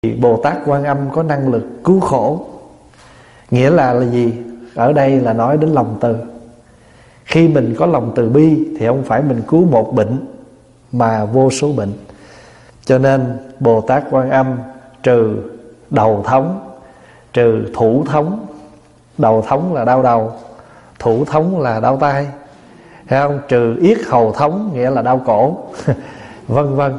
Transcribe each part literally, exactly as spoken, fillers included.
Bồ Tát Quan Âm có năng lực cứu khổ. Nghĩa là là gì? Ở đây là nói đến lòng từ. Khi mình có lòng từ bi thì không phải mình cứu một bệnh mà vô số bệnh. Cho nên Bồ Tát Quan Âm trừ đầu thống, trừ thủ thống. Đầu thống là đau đầu, thủ thống là đau tai, thấy không? Trừ yết hầu thống nghĩa là đau cổ vân vân.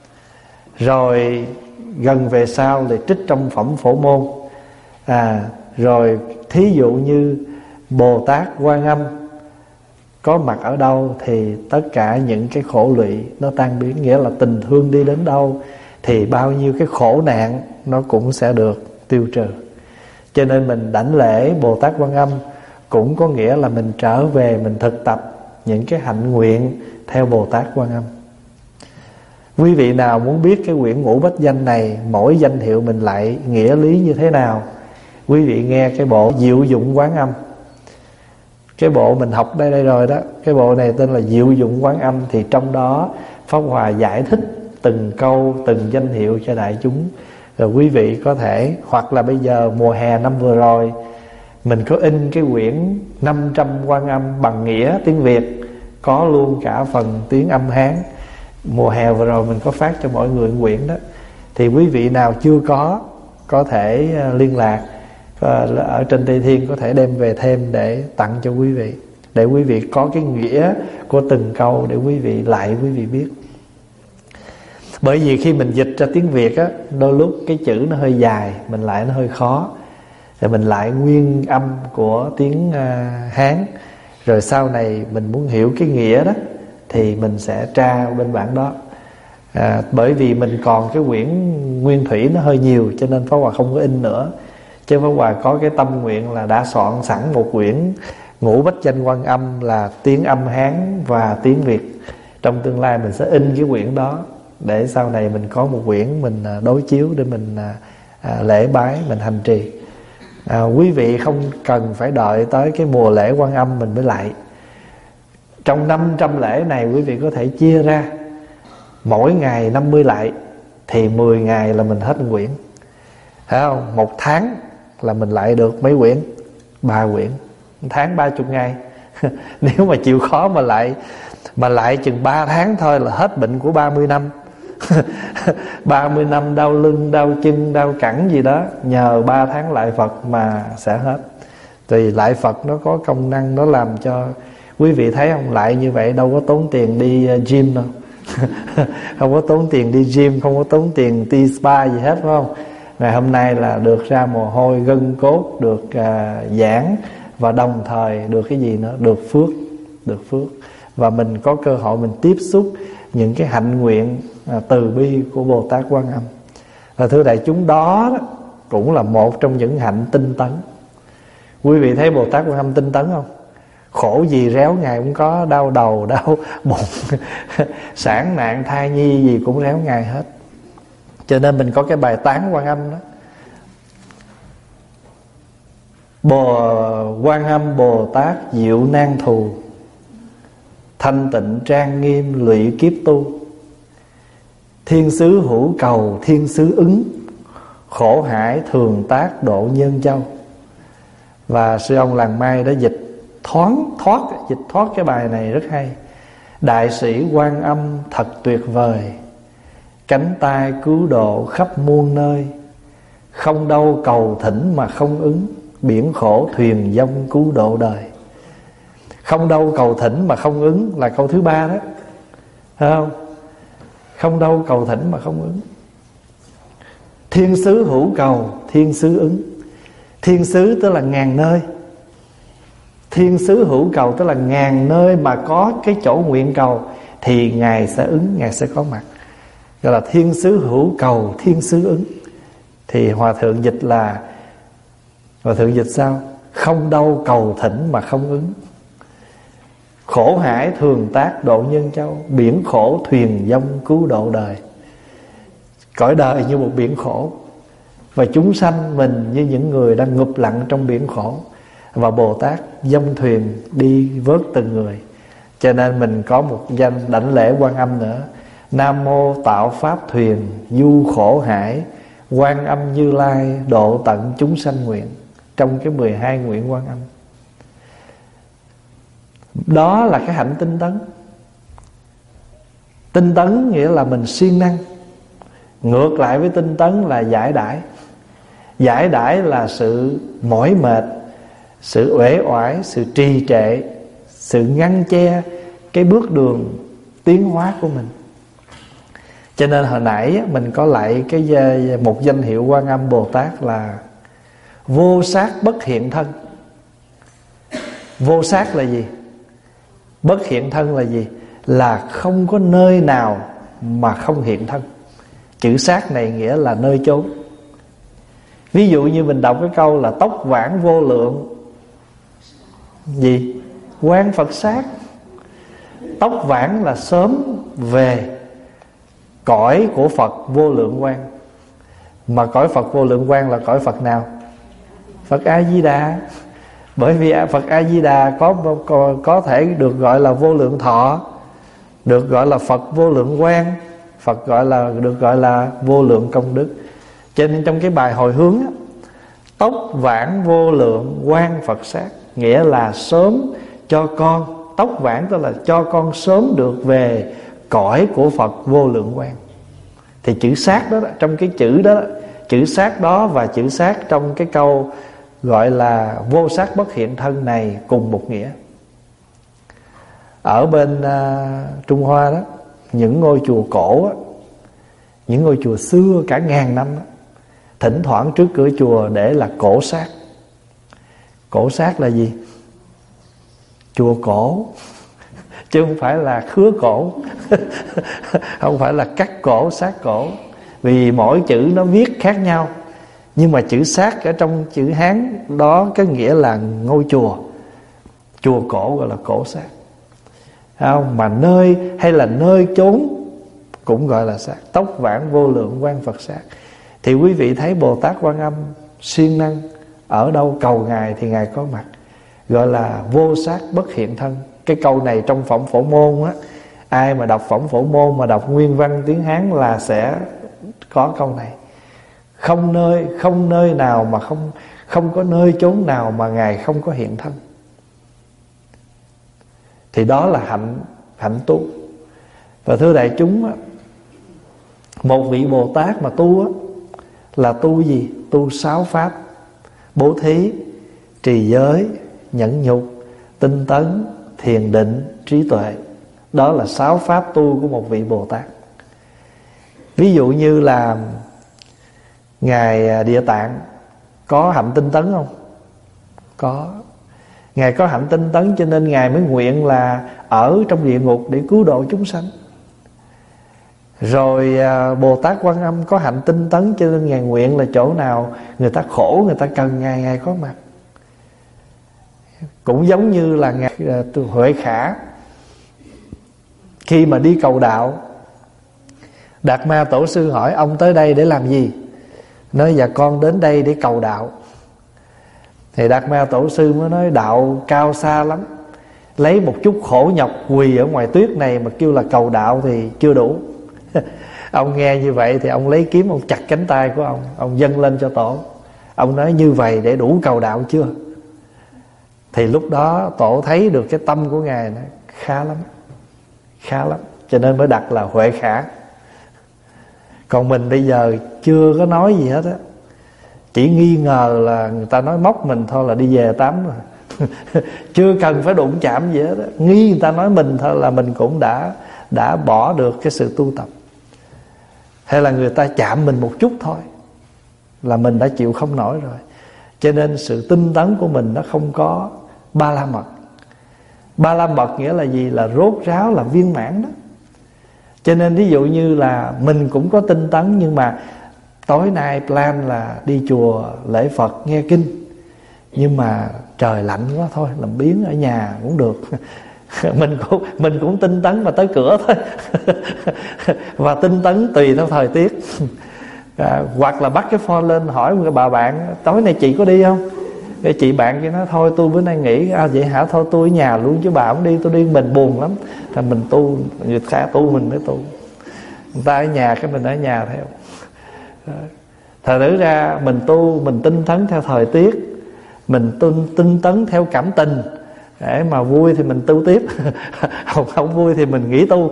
Rồi gần về sau thì trích trong phẩm Phổ Môn. à, Rồi thí dụ như Bồ Tát Quan Âm có mặt ở đâu thì tất cả những cái khổ lụy nó tan biến. Nghĩa là tình thương đi đến đâu thì bao nhiêu cái khổ nạn nó cũng sẽ được tiêu trừ. Cho nên mình đảnh lễ Bồ Tát Quan Âm cũng có nghĩa là mình trở về mình thực tập những cái hạnh nguyện theo Bồ Tát Quan Âm. Quý vị nào muốn biết cái quyển Ngũ Bách Danh này, mỗi danh hiệu mình lại nghĩa lý như thế nào, quý vị nghe cái bộ Diệu Dụng Quán Âm. Cái bộ mình học đây đây rồi đó. Cái bộ này tên là Diệu Dụng Quán Âm. Thì trong đó Pháp Hòa giải thích từng câu, từng danh hiệu cho đại chúng. Rồi quý vị có thể, hoặc là bây giờ mùa hè năm vừa rồi mình có in cái quyển năm trăm Quan Âm bằng nghĩa tiếng Việt, có luôn cả phần tiếng âm Hán. Mùa hè vừa rồi mình có phát cho mọi người quyển đó. Thì quý vị nào chưa có, có thể liên lạc ở trên Tây Thiên, có thể đem về thêm để tặng cho quý vị, để quý vị có cái nghĩa của từng câu để quý vị lại quý vị biết. Bởi vì khi mình dịch ra tiếng Việt á, đôi lúc cái chữ nó hơi dài, mình lại nó hơi khó. Rồi mình lại nguyên âm của tiếng uh, Hán. Rồi sau này mình muốn hiểu cái nghĩa đó thì mình sẽ tra bên bản đó. à, Bởi vì mình còn cái quyển nguyên thủy nó hơi nhiều, cho nên Pháp Hòa không có in nữa. Chứ Pháp Hòa có cái tâm nguyện là đã soạn sẵn một quyển Ngũ Bách Danh Quan Âm là tiếng âm Hán và tiếng Việt. Trong tương lai mình sẽ in cái quyển đó, để sau này mình có một quyển mình đối chiếu để mình à, lễ bái, mình hành trì. à, Quý vị không cần phải đợi tới cái mùa lễ Quan Âm mình mới lại. Trong năm trăm lễ này quý vị có thể chia ra mỗi ngày năm mươi lại, thì mười ngày là mình hết quyển, thấy không? Một tháng là mình lại được mấy quyển? Ba quyển. Một tháng ba chục ngày. Nếu mà chịu khó mà lại Mà lại chừng ba tháng thôi là hết bệnh của ba mươi năm. Ba mươi năm đau lưng, đau chân, đau cẳng gì đó, nhờ ba tháng lại Phật mà sẽ hết. Thì lại Phật nó có công năng, nó làm cho quý vị thấy không, lại như vậy đâu có tốn tiền đi gym đâu. Không có tốn tiền đi gym, không có tốn tiền đi spa gì hết, phải không? Ngày hôm nay là được ra mồ hôi, gân cốt được uh, giãn, và đồng thời được cái gì nữa? Được phước, được phước. Và mình có cơ hội mình tiếp xúc những cái hạnh nguyện uh, từ bi của Bồ Tát Quan Âm. Và thưa đại chúng, đó, đó cũng là một trong những hạnh tinh tấn. Quý vị thấy Bồ Tát Quan Âm tinh tấn không? Khổ gì réo Ngài cũng có, đau đầu, đau bụng, sản nạn, thai nhi gì cũng réo Ngài hết. Cho nên mình có cái bài tán Quan Âm đó: Bồ Quan Âm Bồ Tát diệu nan thù, thanh tịnh trang nghiêm lụy kiếp tu. Thiên sứ hữu cầu thiên sứ ứng, khổ hải thường tác độ nhân châu. Và sư ông Làng Mai đã dịch thoáng thoát dịch thoát cái bài này rất hay. Đại sĩ Quan Âm thật tuyệt vời, cánh tay cứu độ khắp muôn nơi. Không đâu cầu thỉnh mà không ứng, biển khổ thuyền vong cứu độ đời. Không đâu cầu thỉnh mà không ứng là câu thứ ba đó, thấy không? Không đâu cầu thỉnh mà không ứng. Thiên sứ hữu cầu thiên sứ ứng. Thiên sứ tức là ngàn nơi, thiên sứ hữu cầu tức là ngàn nơi mà có cái chỗ nguyện cầu thì Ngài sẽ ứng, Ngài sẽ có mặt. Gọi là thiên sứ hữu cầu thiên sứ ứng. Thì Hòa Thượng dịch là, Hòa Thượng dịch sao? Không đâu cầu thỉnh mà không ứng, khổ hải thường tác độ nhân châu. Biển khổ thuyền vong cứu độ đời. Cõi đời như một biển khổ, và chúng sanh mình như những người đang ngụp lặn trong biển khổ, và Bồ Tát dông thuyền đi vớt từng người. Cho nên mình có một danh đảnh lễ Quan Âm nữa: Nam mô tạo pháp thuyền du khổ hải, Quan Âm Như Lai độ tận chúng sanh nguyện, trong cái mười hai nguyện Quan Âm. Đó là cái hạnh tinh tấn. Tinh tấn nghĩa là mình siêng năng. Ngược lại với tinh tấn là giải đãi. Giải đãi là sự mỏi mệt, sự uể oải, sự trì trệ, sự ngăn che cái bước đường tiến hóa của mình. Cho nên hồi nãy mình có lại cái một danh hiệu Quan Âm Bồ Tát là vô sát bất hiện thân. Vô sát là gì? Bất hiện thân là gì? Là không có nơi nào mà không hiện thân. Chữ sát này nghĩa là nơi chốn. Ví dụ như mình đọc cái câu là tóc vãng vô lượng gì? Quan Phật sát. Tóc vãng là sớm về cõi của Phật vô lượng quang. Mà cõi Phật vô lượng quang là cõi Phật nào? Phật A-di-đà. Bởi vì Phật A-di-đà có, có, có thể được gọi là vô lượng thọ, được gọi là Phật vô lượng quang, Phật gọi là được gọi là vô lượng công đức. Cho nên trong cái bài hồi hướng á, tóc vãng vô lượng quang Phật sát, nghĩa là sớm cho con, tóc vãng tức là cho con sớm được về cõi của Phật vô lượng quang. Thì chữ sát đó, trong cái chữ đó, chữ sát đó và chữ sát trong cái câu gọi là vô sát bất hiện thân này cùng một nghĩa. Ở bên uh, Trung Hoa đó, những ngôi chùa cổ đó, những ngôi chùa xưa cả ngàn năm đó, thỉnh thoảng trước cửa chùa để là cổ sát. Cổ sát là gì? Chùa cổ, chứ không phải là khứa cổ. Không phải là cắt cổ, sát cổ. Vì mỗi chữ nó viết khác nhau. Nhưng mà chữ sát ở trong chữ Hán đó có nghĩa là ngôi chùa. Chùa cổ gọi là cổ sát. Không? Mà nơi hay là nơi chốn cũng gọi là sát. Tóc vãng vô lượng quang Phật sát. Thì quý vị thấy Bồ Tát Quan Âm siêng năng, ở đâu cầu Ngài thì Ngài có mặt, gọi là vô sát bất hiện thân. Cái câu này trong Phẩm Phổ Môn á, ai mà đọc Phẩm Phổ Môn mà đọc nguyên văn tiếng Hán là sẽ có câu này. Không nơi không nơi nào mà không không có nơi chốn nào mà Ngài không có hiện thân. Thì đó là hạnh hạnh tu. Và thưa đại chúng á, một vị Bồ Tát mà tu á, là tu gì? Tu sáu pháp: bố thí, trì giới, nhẫn nhục, tinh tấn, thiền định, trí tuệ. Đó là sáu pháp tu của một vị Bồ Tát. Ví dụ như là Ngài Địa Tạng có hạnh tinh tấn không? Có. Ngài có hạnh tinh tấn cho nên Ngài mới nguyện là ở trong địa ngục để cứu độ chúng sanh. Rồi Bồ Tát Quan Âm có hạnh tinh tấn cho nên Ngài nguyện là chỗ nào người ta khổ, người ta cần Ngài, Ngài có mặt. Cũng giống như là Ngài Huệ Khả, khi mà đi cầu đạo, Đạt Ma Tổ Sư hỏi ông tới đây để làm gì? Nói dạ con đến đây để cầu đạo. Thì Đạt Ma Tổ Sư mới nói đạo cao xa lắm, lấy một chút khổ nhọc quỳ ở ngoài tuyết này mà kêu là cầu đạo thì chưa đủ. Ông nghe như vậy thì ông lấy kiếm, ông chặt cánh tay của ông, ông dâng lên cho Tổ. Ông nói như vậy để đủ cầu đạo chưa? Thì lúc đó Tổ thấy được cái tâm của Ngài nó khá lắm, khá lắm, cho nên mới đặt là Huệ Khả. Còn mình bây giờ chưa có nói gì hết á, chỉ nghi ngờ là người ta nói móc mình thôi là đi về tắm rồi. Chưa cần phải đụng chạm gì hết á. Nghi người ta nói mình thôi là mình cũng đã Đã bỏ được cái sự tu tập. Hay là người ta chạm mình một chút thôi là mình đã chịu không nổi rồi. Cho nên sự tinh tấn của mình nó không có ba la mật. Ba la mật nghĩa là gì? Là rốt ráo, là viên mãn đó. Cho nên ví dụ như là mình cũng có tinh tấn, nhưng mà tối nay plan là đi chùa lễ Phật nghe kinh, nhưng mà trời lạnh quá thôi làm biếng ở nhà cũng được. Mình cũng, mình cũng tinh tấn mà tới cửa thôi. Và tinh tấn tùy theo thời tiết. À, hoặc là bắt cái phone lên hỏi một cái bà bạn tối nay chị có đi không? Cái chị bạn kia nói thôi tôi bữa nay nghỉ. À vậy hả? Thôi tôi ở nhà luôn chứ bà không đi, tôi đi mình buồn lắm. Thì mình tu, người ta tu mình mới tu. Người ta ở nhà cái mình ở nhà theo. Thật thử ra mình tu, mình tinh tấn theo thời tiết, mình tinh, tinh tấn theo cảm tình. Để mà vui thì mình tu tiếp, không, không vui thì mình nghỉ tu.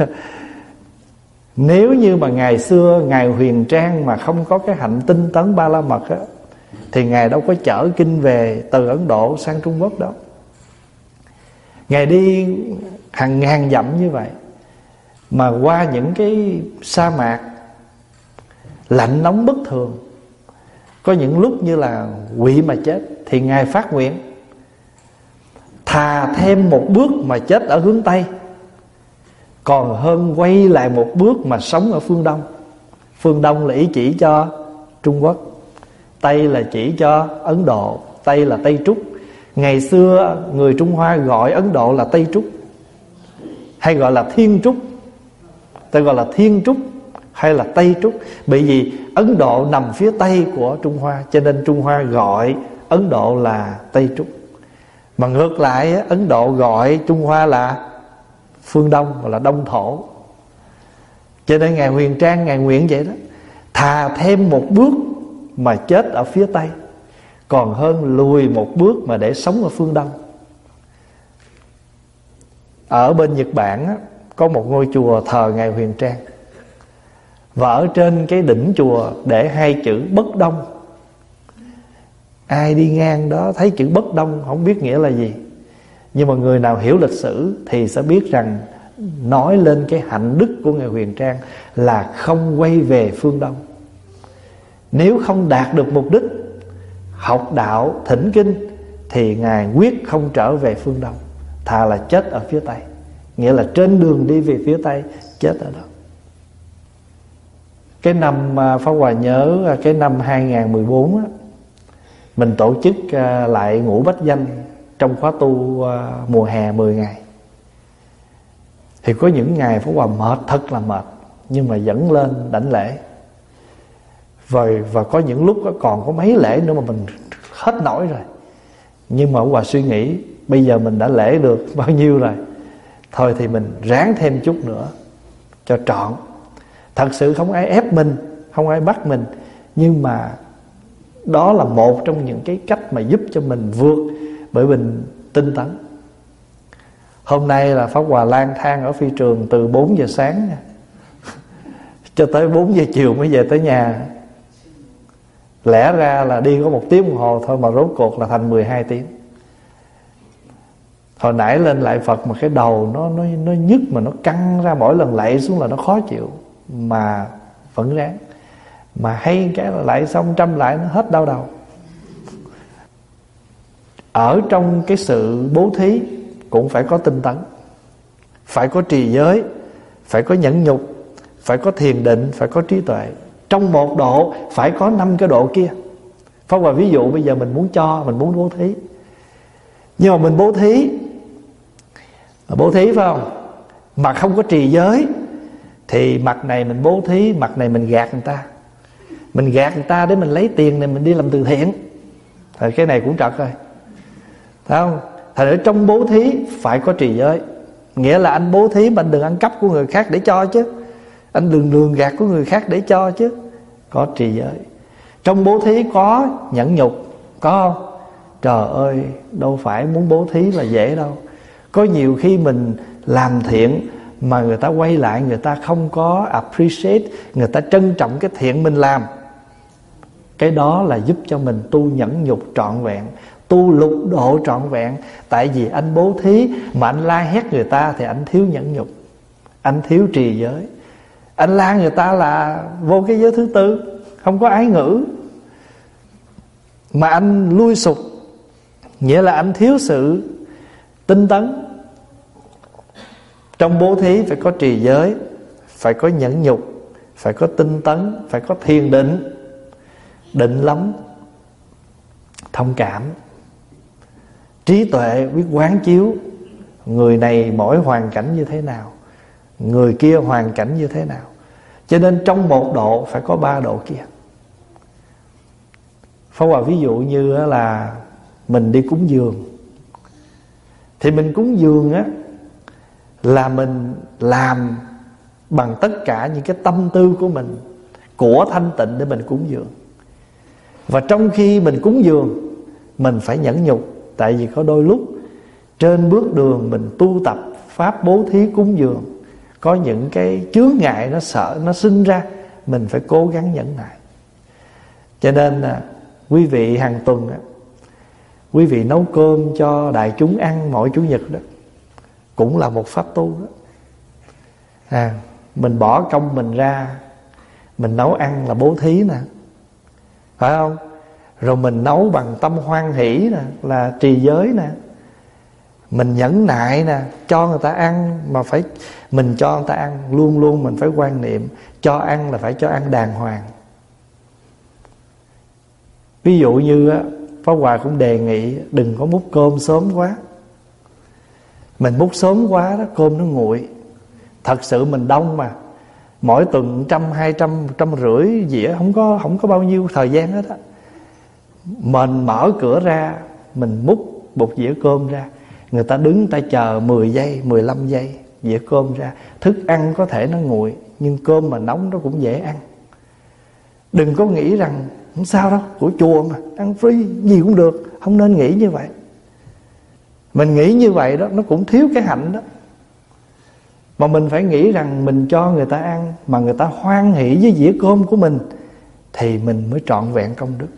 Nếu như mà ngày xưa Ngài Huyền Trang mà không có cái hạnh tinh tấn Ba La Mật á, thì Ngài đâu có chở kinh về từ Ấn Độ sang Trung Quốc đâu. Ngài đi hàng ngàn dặm như vậy, mà qua những cái sa mạc lạnh nóng bất thường, có những lúc như là quỵ mà chết, thì Ngài phát nguyện thà thêm một bước mà chết ở hướng Tây, còn hơn quay lại một bước mà sống ở phương Đông. Phương Đông là ý chỉ cho Trung Quốc, Tây là chỉ cho Ấn Độ. Tây là Tây Trúc. Ngày xưa người Trung Hoa gọi Ấn Độ là Tây Trúc, hay gọi là Thiên Trúc. Ta gọi là Thiên Trúc hay là Tây Trúc, bởi vì Ấn Độ nằm phía Tây của Trung Hoa, cho nên Trung Hoa gọi Ấn Độ là Tây Trúc. Mà ngược lại, Ấn Độ gọi Trung Hoa là phương Đông, gọi là Đông Thổ. Cho nên Ngài Huyền Trang, Ngài nguyện vậy đó: thà thêm một bước mà chết ở phía Tây, còn hơn lùi một bước mà để sống ở phương Đông. Ở bên Nhật Bản á, có một ngôi chùa thờ Ngài Huyền Trang, và ở trên cái đỉnh chùa để hai chữ Bất Đông. Ai đi ngang đó thấy chữ Bất Đông không biết nghĩa là gì, nhưng mà người nào hiểu lịch sử thì sẽ biết rằng nói lên cái hạnh đức của Ngài Huyền Trang là không quay về phương Đông. Nếu không đạt được mục đích học đạo thỉnh kinh thì Ngài quyết không trở về phương Đông, thà là chết ở phía Tây. Nghĩa là trên đường đi về phía Tây chết ở đó. Cái năm Pháp Hòa nhớ, cái năm hai nghìn không trăm mười bốn á, mình tổ chức lại ngũ bách danh trong khóa tu mùa hè mười ngày. Thì có những ngày Pháp Hòa mệt, thật là mệt, nhưng mà vẫn lên đảnh lễ. Và, và có những lúc còn có mấy lễ nữa mà mình hết nổi rồi. Nhưng mà Pháp Hòa suy nghĩ bây giờ mình đã lễ được bao nhiêu rồi, thôi thì mình ráng thêm chút nữa cho trọn. Thật sự không ai ép mình, không ai bắt mình, nhưng mà đó là một trong những cái cách mà giúp cho mình vượt bởi mình tinh tấn. Hôm nay là Pháp Hòa lang thang ở phi trường từ bốn giờ sáng nha, cho tới bốn giờ chiều mới về tới nhà. Lẽ ra là đi có một tiếng đồng hồ thôi mà rốt cuộc là thành mười hai tiếng. Hồi nãy lên lạy Phật mà cái đầu nó nó nó nhức, mà nó căng ra, mỗi lần lạy xuống là nó khó chịu, mà vẫn ráng. Mà hay cái là lạy xong trăm lại nó hết đau đầu. Ở trong cái sự bố thí cũng phải có tinh tấn, phải có trì giới, phải có nhẫn nhục, phải có thiền định, phải có trí tuệ. Trong một độ phải có năm cái độ kia. Pháp Hòa ví dụ bây giờ mình muốn cho, mình muốn bố thí, nhưng mà mình bố thí Bố thí phải không, mà không có trì giới, thì mặt này mình bố thí, mặt này mình gạt người ta. Mình gạt người ta để mình lấy tiền này mình đi làm từ thiện, thì cái này cũng trật rồi, phải không? Thật ở trong bố thí phải có trì giới. Nghĩa là anh bố thí mà anh đừng ăn cắp của người khác để cho chứ, anh đừng lường gạt của người khác để cho chứ. Có trì giới. Trong bố thí có nhẫn nhục, có không? Trời ơi, đâu phải muốn bố thí là dễ đâu. Có nhiều khi mình làm thiện mà người ta quay lại, người ta không có appreciate, người ta trân trọng cái thiện mình làm. Cái đó là giúp cho mình tu nhẫn nhục trọn vẹn, tu lục độ trọn vẹn. Tại vì anh bố thí mà anh la hét người ta thì anh thiếu nhẫn nhục, anh thiếu trì giới. Anh la người ta là vô cái giới thứ tư, không có ái ngữ, mà anh lui sụp, nghĩa là anh thiếu sự tinh tấn. Trong bố thí phải có trì giới, phải có nhẫn nhục, phải có tinh tấn, phải có thiền định. Định lắm, thông cảm, trí tuệ, biết quán chiếu người này mỗi hoàn cảnh như thế nào, người kia hoàn cảnh như thế nào. Cho nên trong một độ phải có ba độ kia. Pháp Hòa ví dụ như là mình đi cúng dường, thì mình cúng dường á là mình làm bằng tất cả những cái tâm tư của mình, của thanh tịnh để mình cúng dường. Và trong khi mình cúng dường, mình phải nhẫn nhục. Tại vì có đôi lúc trên bước đường mình tu tập pháp bố thí cúng dường, có những cái chướng ngại nó sợ nó sinh ra, mình phải cố gắng nhẫn nại. Cho nên à, quý vị hàng tuần á, quý vị nấu cơm cho đại chúng ăn mỗi chủ nhật đó, cũng là một pháp tu đó. À, mình bỏ công mình ra, mình nấu ăn là bố thí nè, phải không? Rồi mình nấu bằng tâm hoan hỷ nè, là trì giới nè. Mình nhẫn nại nè, cho người ta ăn mà phải mình cho người ta ăn, luôn luôn mình phải quan niệm cho ăn là phải cho ăn đàng hoàng. Ví dụ như á, Pháp Hòa cũng đề nghị đừng có múc cơm sớm quá. Mình múc sớm quá đó, cơm nó nguội. Thật sự mình đông mà, mỗi tuần trăm, hai trăm, trăm rưỡi dĩa, không có không có bao nhiêu thời gian hết á. Mình mở cửa ra, mình múc một dĩa cơm ra, người ta đứng ta chờ mười giây, mười lăm giây, dĩa cơm ra. Thức ăn có thể nó nguội, nhưng cơm mà nóng nó cũng dễ ăn. Đừng có nghĩ rằng không sao đâu, của chùa mà, ăn free gì cũng được. Không nên nghĩ như vậy. Mình nghĩ như vậy đó, nó cũng thiếu cái hạnh đó. Mà mình phải nghĩ rằng mình cho người ta ăn mà người ta hoan hỷ với dĩa cơm của mình, thì mình mới trọn vẹn công đức.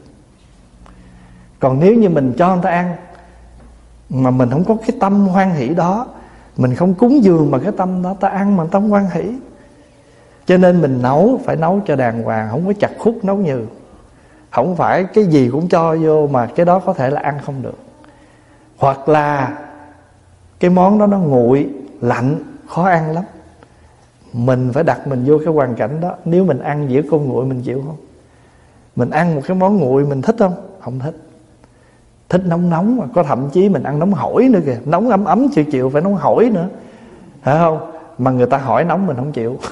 Còn nếu như mình cho người ta ăn mà mình không có cái tâm hoan hỷ đó, mình không cúng dường mà cái tâm đó, ta ăn mà tâm hoan hỷ. Cho nên mình nấu phải nấu cho đàng hoàng, không có chặt khúc nấu nhừ. Không phải cái gì cũng cho vô mà cái đó có thể là ăn không được. Hoặc là cái món đó nó nguội, lạnh, khó ăn lắm. Mình phải đặt mình vô cái hoàn cảnh đó. Nếu mình ăn dĩa cơm nguội mình chịu không? Mình ăn một cái món nguội mình thích không? Không thích. Thích nóng nóng mà, có thậm chí mình ăn nóng hổi nữa kìa. Nóng ấm ấm chịu chịu, phải nóng hổi nữa, phải không? Mà người ta hỏi nóng mình không chịu.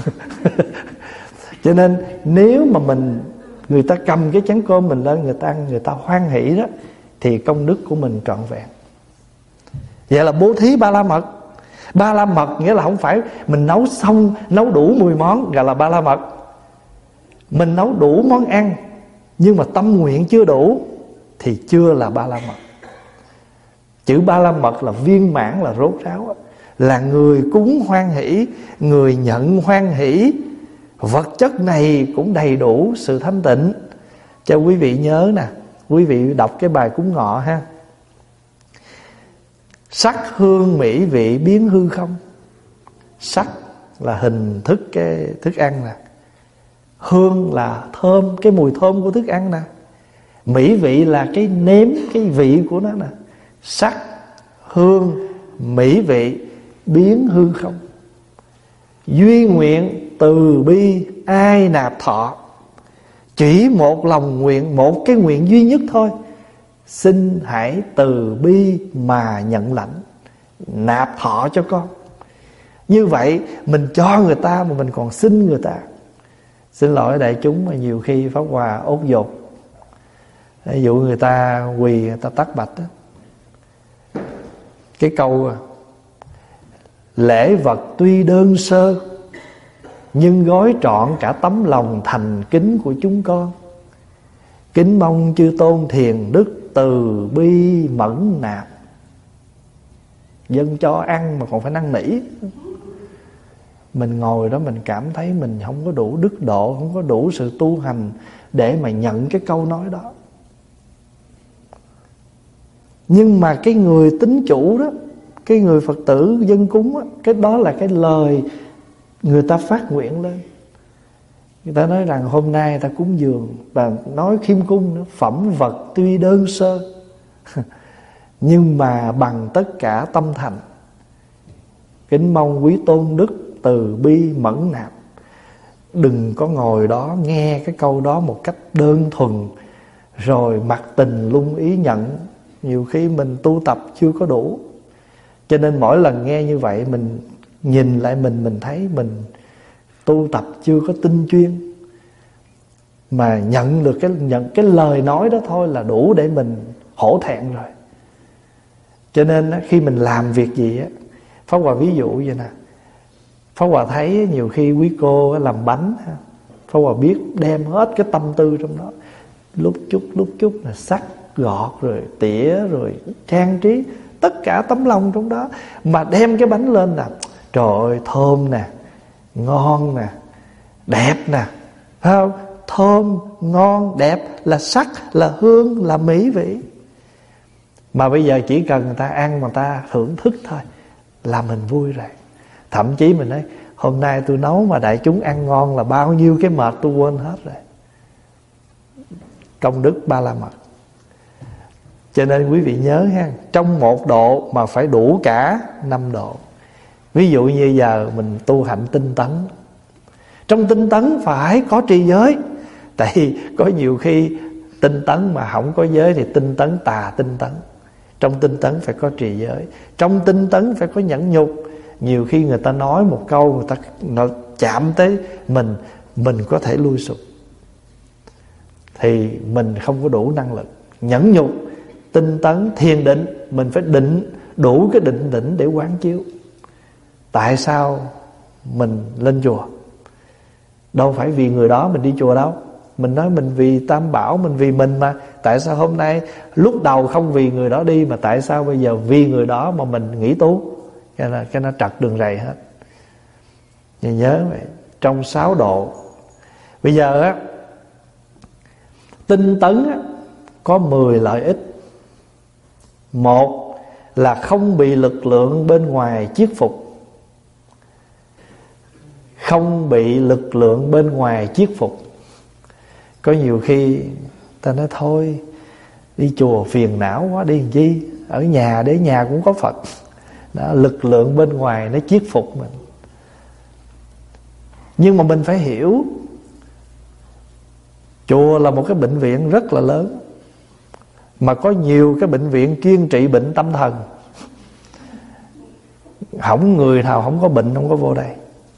Cho nên nếu mà mình người ta cầm cái chén cơm mình lên, người ta ăn, người ta hoan hỷ đó, thì công đức của mình trọn vẹn. Vậy là bố thí ba la mật. Ba la mật nghĩa là không phải mình nấu xong, nấu đủ mười món gọi là ba la mật. Mình nấu đủ món ăn nhưng mà tâm nguyện chưa đủ thì chưa là ba la mật. Chữ ba la mật là viên mãn, là rốt ráo, là người cúng hoan hỷ, người nhận hoan hỷ. Vật chất này cũng đầy đủ sự thanh tịnh. Cho quý vị nhớ nè, quý vị đọc cái bài cúng ngọ ha. Sắc hương mỹ vị biến hư không. Sắc là hình thức cái thức ăn nè, hương là thơm, cái mùi thơm của thức ăn nè, mỹ vị là cái nếm, cái vị của nó nè. Sắc, hương, mỹ vị biến hư không. Duy nguyện từ bi ai nạp thọ. Chỉ một lòng nguyện, một cái nguyện duy nhất thôi. Xin hãy từ bi mà nhận lãnh, nạp thọ cho con. Như vậy mình cho người ta mà mình còn xin người ta. Xin lỗi đại chúng mà nhiều khi Pháp Hòa ốt dột. Ví dụ người ta quỳ, người ta tắt bạch đó. Cái câu lễ vật tuy đơn sơ nhưng gói trọn cả tấm lòng thành kính của chúng con. Kính mong chư tôn thiền đức từ bi mẫn nạp. Dân cho ăn mà còn phải năn nỉ. Mình ngồi đó mình cảm thấy mình không có đủ đức độ, không có đủ sự tu hành để mà nhận cái câu nói đó. Nhưng mà cái người tín chủ đó, cái người Phật tử dân cúng đó, cái đó là cái lời người ta phát nguyện lên. Người ta nói rằng hôm nay người ta cúng dường, và nói khiêm cung nữa, phẩm vật tuy đơn sơ nhưng mà bằng tất cả tâm thành. Kính mong quý tôn đức từ bi mẫn nạp. Đừng có ngồi đó nghe cái câu đó một cách đơn thuần rồi mặc tình lung ý nhận. Nhiều khi mình tu tập chưa có đủ. Cho nên mỗi lần nghe như vậy, mình nhìn lại mình, mình thấy mình tu tập chưa có tinh chuyên. Mà nhận được cái, nhận cái lời nói đó thôi là đủ để mình hổ thẹn rồi. Cho nên khi mình làm việc gì á, Pháp Hòa ví dụ vậy nè. Pháp Hòa thấy nhiều khi quý cô làm bánh, Pháp Hòa biết đem hết cái tâm tư trong đó. lúc chút lúc chút là sắc gọt rồi tỉa rồi trang trí, tất cả tấm lòng trong đó. Mà đem cái bánh lên là trời ơi thơm nè, ngon nè, đẹp nè, phải không? Thơm, ngon, đẹp là sắc, là hương, là mỹ vị. Mà bây giờ chỉ cần người ta ăn mà người ta thưởng thức thôi là mình vui rồi. Thậm chí mình nói hôm nay tôi nấu mà đại chúng ăn ngon là bao nhiêu cái mệt tôi quên hết rồi. Công đức ba la mật. Cho nên quý vị nhớ ha, trong một độ mà phải đủ cả năm độ. Ví dụ như giờ mình tu hạnh tinh tấn, trong tinh tấn phải có trì giới. Tại vì có nhiều khi tinh tấn mà không có giới thì tinh tấn tà tinh tấn. Trong tinh tấn phải có trì giới, trong tinh tấn phải có nhẫn nhục. Nhiều khi người ta nói một câu, người ta nó chạm tới mình, mình có thể lui sụp, thì mình không có đủ năng lực. Nhẫn nhục, tinh tấn, thiền định, mình phải định đủ cái định đỉnh để quán chiếu. Tại sao mình lên chùa? Đâu phải vì người đó mình đi chùa đâu. Mình nói mình vì Tam Bảo, mình vì mình mà. Tại sao hôm nay lúc đầu không vì người đó đi, mà tại sao bây giờ vì người đó mà mình nghỉ tu? Cái là cái nó trật đường rầy hết. Nhớ nhớ vậy. Trong sáu độ, bây giờ á, tinh tấn á, có mười lợi ích. Một là không bị lực lượng bên ngoài chiết phục. Không bị lực lượng bên ngoài chiết phục. Có nhiều khi ta nói thôi, đi chùa phiền não quá, đi làm chi, ở nhà để nhà cũng có Phật. Đó, lực lượng bên ngoài nó chiết phục mình. Nhưng mà mình phải hiểu, chùa là một cái bệnh viện rất là lớn, mà có nhiều cái bệnh viện chuyên trị bệnh tâm thần. Không người nào không có bệnh không có vô đây.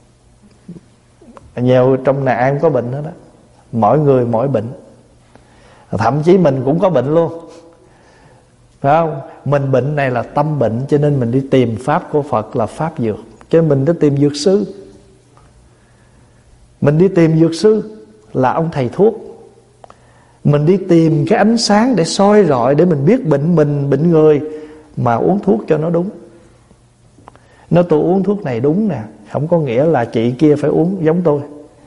Nhiều trong này ai cũng có bệnh hết đó. Mỗi người mỗi bệnh. Thậm chí mình cũng có bệnh luôn, phải không? Mình bệnh này là tâm bệnh, cho nên mình đi tìm pháp của Phật là pháp dược. Cho nên mình đi tìm dược sư. Mình đi tìm dược sư là ông thầy thuốc. Mình đi tìm cái ánh sáng để soi rọi, để mình biết bệnh mình, bệnh người, mà uống thuốc cho nó đúng. Nếu tôi uống thuốc này đúng nè, không có nghĩa là chị kia phải uống giống tôi.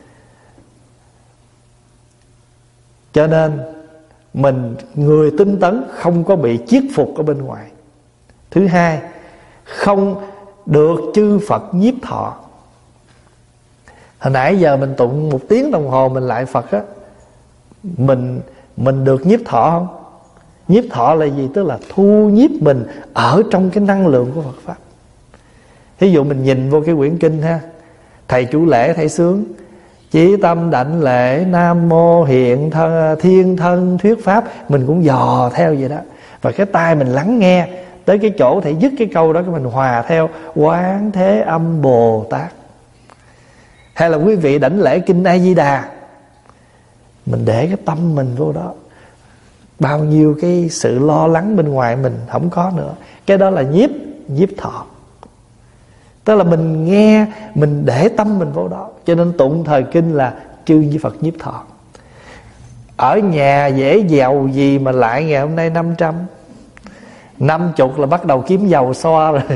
Cho nên mình, người tinh tấn không có bị chiết phục ở bên ngoài. Thứ hai, không được chư Phật nhiếp thọ. Hồi nãy giờ mình tụng một tiếng đồng hồ mình lại Phật á, Mình mình được nhiếp thọ không? Nhiếp thọ là gì? Tức là thu nhiếp mình ở trong cái năng lượng của Phật Pháp. Thí dụ mình nhìn vô cái quyển kinh ha, thầy chủ lễ thầy sướng: chí tâm đảnh lễ nam mô hiện thân, thiên thân thuyết pháp. Mình cũng dò theo vậy đó. Và cái tai mình lắng nghe, tới cái chỗ thầy dứt cái câu đó, cái mình hòa theo: quán thế âm Bồ Tát. Hay là quý vị đảnh lễ kinh A Di Đà, mình để cái tâm mình vô đó. Bao nhiêu cái sự lo lắng bên ngoài mình không có nữa. Cái đó là nhiếp, nhiếp thọ. Tức là mình nghe, mình để tâm mình vô đó. Cho nên tụng thời kinh là chư như Phật nhiếp thọ. Ở nhà dễ giàu gì mà lại ngày hôm nay năm trăm, năm chục là bắt đầu kiếm dầu xoa rồi.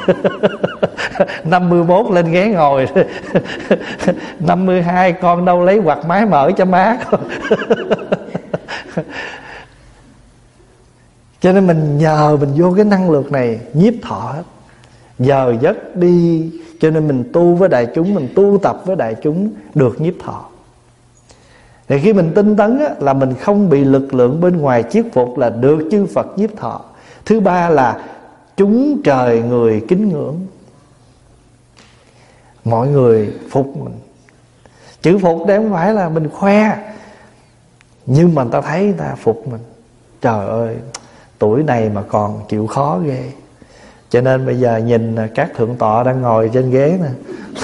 Năm mươi mốt lên ghé ngồi. Năm mươi hai con đâu lấy quạt máy mở cho má. Cho nên mình nhờ mình vô cái năng lượng này nhiếp thọ hết. Giờ giấc đi. Cho nên mình tu với đại chúng, mình tu tập với đại chúng được nhiếp thọ. Thì khi mình tinh tấn á, là mình không bị lực lượng bên ngoài chiết phục, là được chư Phật nhiếp thọ. Thứ ba là chúng trời người kính ngưỡng. Mọi người phục mình. Chữ phục đây không phải là mình khoe, nhưng mà người ta thấy người ta phục mình. Trời ơi, tuổi này mà còn chịu khó ghê. Cho nên bây giờ nhìn các thượng tọa đang ngồi trên ghế nè,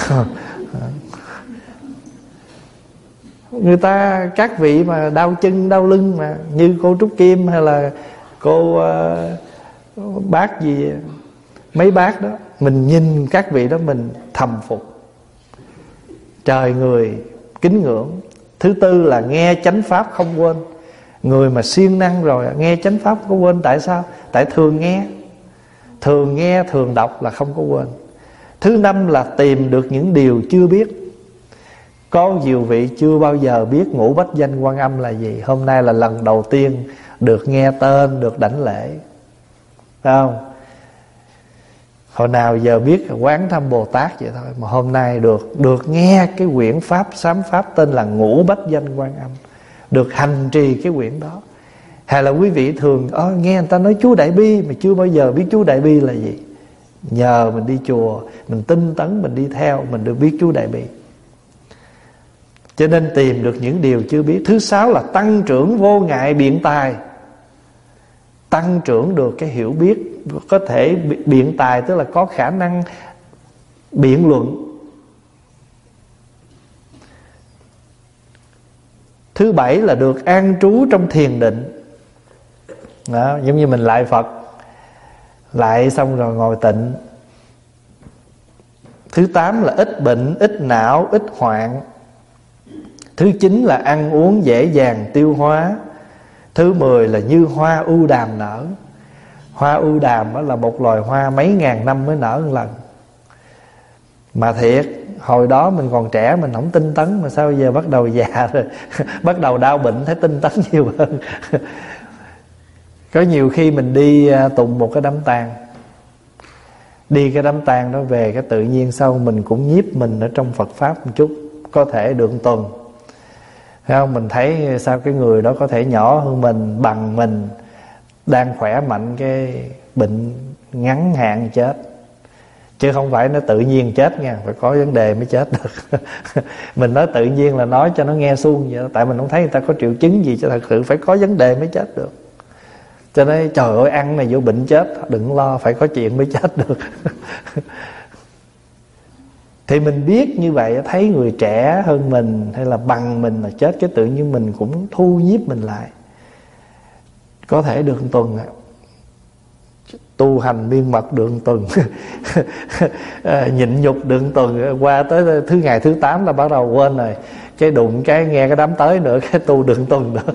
người ta, các vị mà đau chân đau lưng mà, như cô Trúc Kim hay là cô uh, bác gì, mấy bác đó, mình nhìn các vị đó mình thầm phục. Trời người kính ngưỡng. Thứ tư là nghe chánh pháp không quên. Người mà siêng năng rồi nghe chánh pháp có quên. Tại sao? Tại thường nghe, thường nghe thường đọc là không có quên. Thứ năm là tìm được những điều chưa biết. Có nhiều vị chưa bao giờ biết ngũ bách danh Quan Âm là gì. Hôm nay là lần đầu tiên được nghe tên, được đảnh lễ, phải không? Hồi nào giờ biết Quán Thâm Bồ Tát vậy thôi, mà hôm nay được được nghe cái quyển pháp sám pháp tên là ngũ bách danh Quan Âm, được hành trì cái quyển đó. Hay là quý vị thường oh, nghe người ta nói chú Đại Bi mà chưa bao giờ biết chú Đại Bi là gì. Nhờ mình đi chùa, mình tinh tấn, mình đi theo, mình được biết chú Đại Bi. Cho nên tìm được những điều chưa biết. Thứ sáu là tăng trưởng vô ngại biện tài. Tăng trưởng được cái hiểu biết, có thể biện tài tức là có khả năng biện luận. Thứ bảy là được an trú trong thiền định. Đó, giống như mình lại Phật, lại xong rồi ngồi tịnh. Thứ tám là ít bệnh, ít não, ít hoạn. Thứ chín là ăn uống dễ dàng tiêu hóa. Thứ mười là như hoa ưu đàm nở. Hoa ưu đàm đó là một loài hoa mấy ngàn năm mới nở một lần. Mà thiệt, hồi đó mình còn trẻ mình không tinh tấn, mà sao giờ bắt đầu già rồi bắt đầu đau bệnh thấy tinh tấn nhiều hơn. Có nhiều khi mình đi tụng một cái đám tang, đi cái đám tang đó về, cái tự nhiên sau mình cũng nhiếp mình ở trong Phật Pháp một chút. Có thể được một tuần, thấy không? Mình thấy sao cái người đó có thể nhỏ hơn mình, bằng mình, đang khỏe mạnh, cái bệnh ngắn hạn chết. Chứ không phải nó tự nhiên chết nha, phải có vấn đề mới chết được. Mình nói tự nhiên là nói cho nó nghe suông vậy đó. Tại mình không thấy người ta có triệu chứng gì, cho thật sự phải có vấn đề mới chết được. Cho nên trời ơi ăn này vô bệnh chết, đừng lo, phải có chuyện mới chết được. Thì mình biết như vậy, thấy người trẻ hơn mình hay là bằng mình là chết, cái tự nhiên mình cũng thu nhiếp mình lại. Có thể được một tuần, tu hành miên mật được một tuần, nhịn nhục được một tuần, qua tới thứ ngày thứ tám là bắt đầu quên rồi. Cái đụng cái nghe cái đám tới nữa, cái tu được một tuần nữa.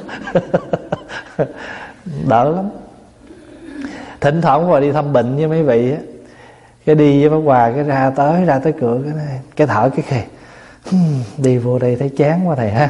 Đỡ lắm. Thỉnh thoảng qua đi thăm bệnh với mấy vị á, cái đi với bác Hòa, cái ra tới ra tới cửa cái này, cái thở cái kìa, đi vô đây thấy chán quá thầy ha.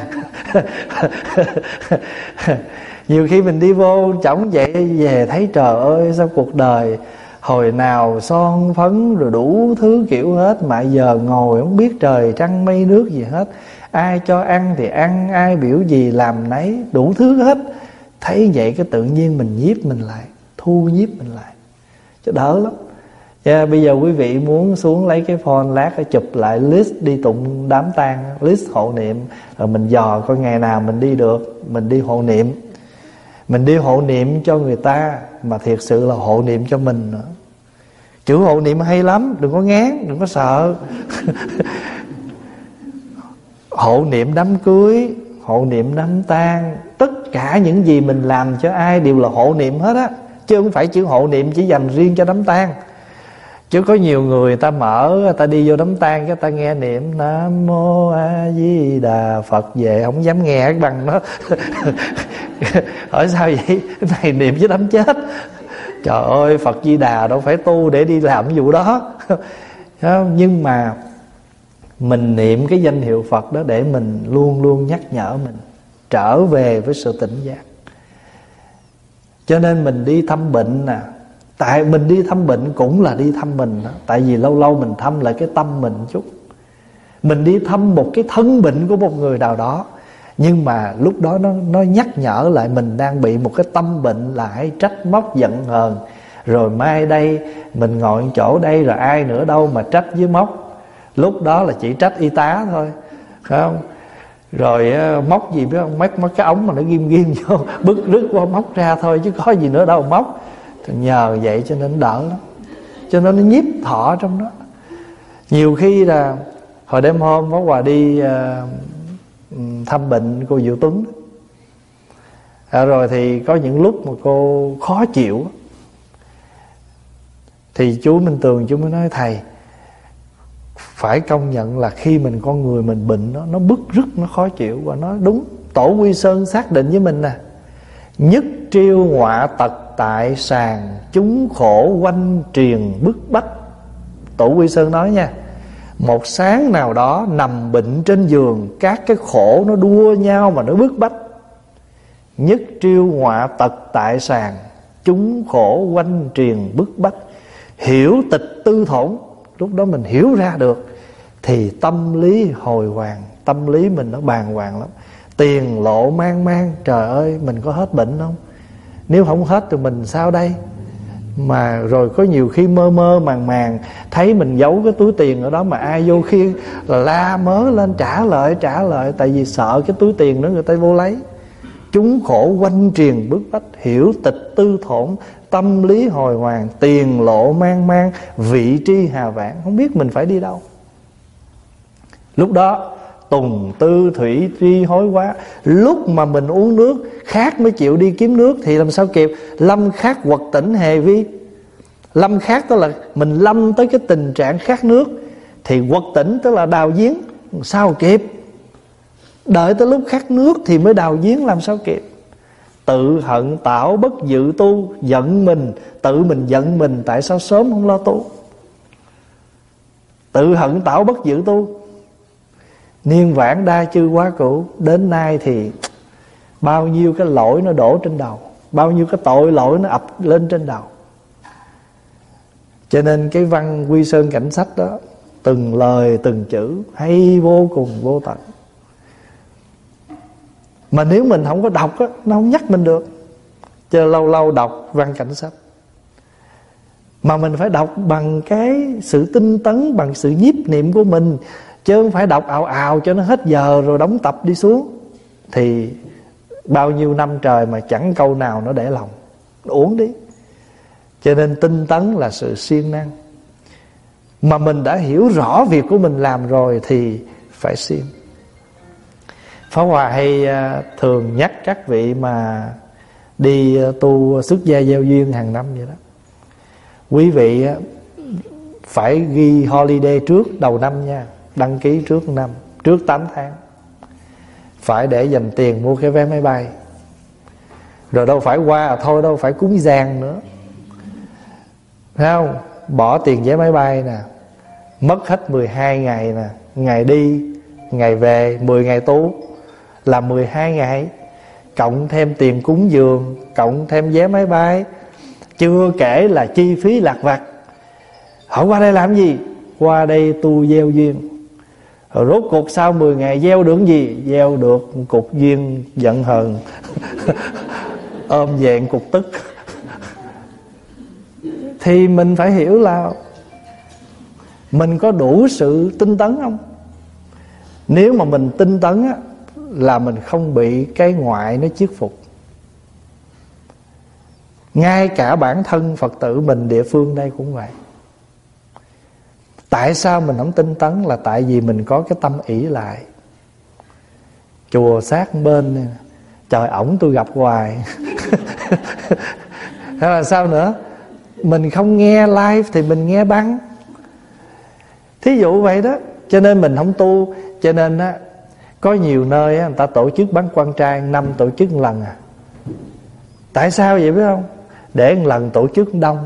Nhiều khi mình đi vô chổng vậy về thấy trời ơi sao cuộc đời hồi nào son phấn rồi đủ thứ kiểu hết, mà giờ ngồi không biết trời trăng mây nước gì hết. Ai cho ăn thì ăn, ai biểu gì làm nấy, đủ thứ hết. Thấy vậy cái tự nhiên mình nhiếp mình lại, thu nhiếp mình lại, chứ đỡ lắm. Yeah, bây giờ quý vị muốn xuống lấy cái phone lát để chụp lại list đi tụng đám tang, list hộ niệm, rồi mình dò coi ngày nào mình đi được, mình đi hộ niệm. Mình đi hộ niệm cho người ta, mà thiệt sự là hộ niệm cho mình nữa. Chữ hộ niệm hay lắm, đừng có ngán, đừng có sợ. Hộ niệm đám cưới, hộ niệm đám tang, tất cả những gì mình làm cho ai đều là hộ niệm hết á. Chứ không phải chữ hộ niệm chỉ dành riêng cho đám tang. Chứ có nhiều người ta mở, người ta đi vô đám tang, cái ta nghe niệm Nam Mô A Di Đà Phật về, không dám nghe cái bằng đó. Hỏi sao vậy? Cái này niệm với đám chết. Trời ơi, Phật Di Đà đâu phải tu để đi làm cái vụ đó. Nhưng mà mình niệm cái danh hiệu Phật đó để mình luôn luôn nhắc nhở mình trở về với sự tỉnh giác. Cho nên mình đi thăm bệnh nè, tại mình đi thăm bệnh cũng là đi thăm mình đó. Tại vì lâu lâu mình thăm lại cái tâm mình chút. Mình đi thăm một cái thân bệnh của một người nào đó, nhưng mà lúc đó nó, nó nhắc nhở lại mình đang bị một cái tâm bệnh là hãy trách móc giận hờn. Rồi mai đây mình ngồi chỗ đây rồi ai nữa đâu mà trách với móc. Lúc đó là chỉ trách y tá thôi, phải không? Rồi móc gì biết không? Móc, móc cái ống mà nó ghim ghim vô, bứt rứt qua móc ra thôi, chứ có gì nữa đâu móc. Thì nhờ vậy cho nên đỡ lắm. Cho nên nó nhiếp thọ trong đó. Nhiều khi là hồi đêm hôm có Hòa đi uh, thăm bệnh cô Diệu Tuấn, à, rồi thì có những lúc mà cô khó chịu, thì chú Minh Tường chú mới nói thầy, phải công nhận là khi mình con người mình bệnh đó, nó bứt rứt, nó khó chịu. Và nó đúng, Tổ Quy Sơn xác định với mình nè, Nhất triêu ngọa tật tại sàng, chúng khổ quanh triền bức bách. Tổ Quy Sơn nói nha, một sáng nào đó nằm bệnh trên giường, các cái khổ nó đua nhau mà nó bức bách. Nhất triêu ngọa tật tại sàng, chúng khổ quanh triền bức bách. Hiểu tịch tư thổn, lúc đó mình hiểu ra được thì tâm lý hồi hoàng, tâm lý mình nó bàng hoàng lắm. Tiền lộ mang mang, trời ơi mình có hết bệnh không? Nếu không hết thì mình sao đây? Mà rồi có nhiều khi mơ mơ màng màng, thấy mình giấu cái túi tiền ở đó, mà ai vô khi là la mớ lên trả lợi trả lợi, tại vì sợ cái túi tiền đó người ta vô lấy. Chúng khổ quanh triền bức bách, hiểu tịch tư thổn, tâm lý hồi hoàng, tiền lộ mang mang, vị tri hà vãn, không biết mình phải đi đâu. Lúc đó tùng tư thủy tri hối quá. Lúc mà mình uống nước khát mới chịu đi kiếm nước thì làm sao kịp. Lâm khát quật tỉnh hề vi. Lâm khát tức là mình lâm tới cái tình trạng khát nước, thì quật tỉnh tức là đào giếng, sao kịp. Đợi tới lúc khát nước thì mới đào giếng, làm sao kịp. Tự hận tảo bất dự tu, giận mình, tự mình giận mình tại sao sớm không lo tu. Tự hận tảo bất dự tu. Niên vãng đa chư quá cũ, đến nay thì bao nhiêu cái lỗi nó đổ trên đầu, bao nhiêu cái tội lỗi nó ập lên trên đầu. Cho nên cái văn Quy Sơn Cảnh Sách đó, từng lời từng chữ hay vô cùng vô tận. Mà nếu mình không có đọc á, nó không nhắc mình được. Cho nên lâu lâu đọc văn Cảnh Sách. Mà mình phải đọc bằng cái sự tinh tấn, bằng sự nhiếp niệm của mình, chứ không phải đọc ào ào cho nó hết giờ rồi đóng tập đi xuống. Thì bao nhiêu năm trời mà chẳng câu nào nó để lòng, nó uống đi. Cho nên tinh tấn là sự siêng năng. Mà mình đã hiểu rõ việc của mình làm rồi thì phải siêng. Pháp Hòa hay thường nhắc các vị mà đi tu xuất gia gieo duyên hàng năm vậy đó, quý vị phải ghi holiday trước đầu năm nha. Đăng ký trước năm, trước tám tháng. Phải để dành tiền mua cái vé máy bay. Rồi đâu phải qua thôi đâu, phải cúng giang nữa, thấy không? Bỏ tiền vé máy bay nè, mất hết mười hai ngày nè, ngày đi, ngày về, mười ngày tu là mười hai ngày. Cộng thêm tiền cúng dường, cộng thêm vé máy bay, chưa kể là chi phí lặt vặt. Họ qua đây làm gì? Qua đây tu gieo duyên. Rồi rốt cuộc sau mười ngày gieo được gì? Gieo được cục duyên giận hờn ôm về cục tức. Thì mình phải hiểu là mình có đủ sự tinh tấn không? Nếu mà mình tinh tấn á, là mình không bị cái ngoại nó chiết phục. Ngay cả bản thân Phật tử mình địa phương đây cũng vậy. Tại sao mình không tinh tấn? Là tại vì mình có cái tâm ỷ lại. Chùa sát bên này, trời ổng tôi gặp hoài. Hay là sao nữa? Mình không nghe live thì mình nghe băng. Thí dụ vậy đó. Cho nên mình không tu. Cho nên á, có nhiều nơi á, người ta tổ chức bắn quan trai năm tổ chức một lần à. Tại sao vậy biết không? Để một lần tổ chức đông.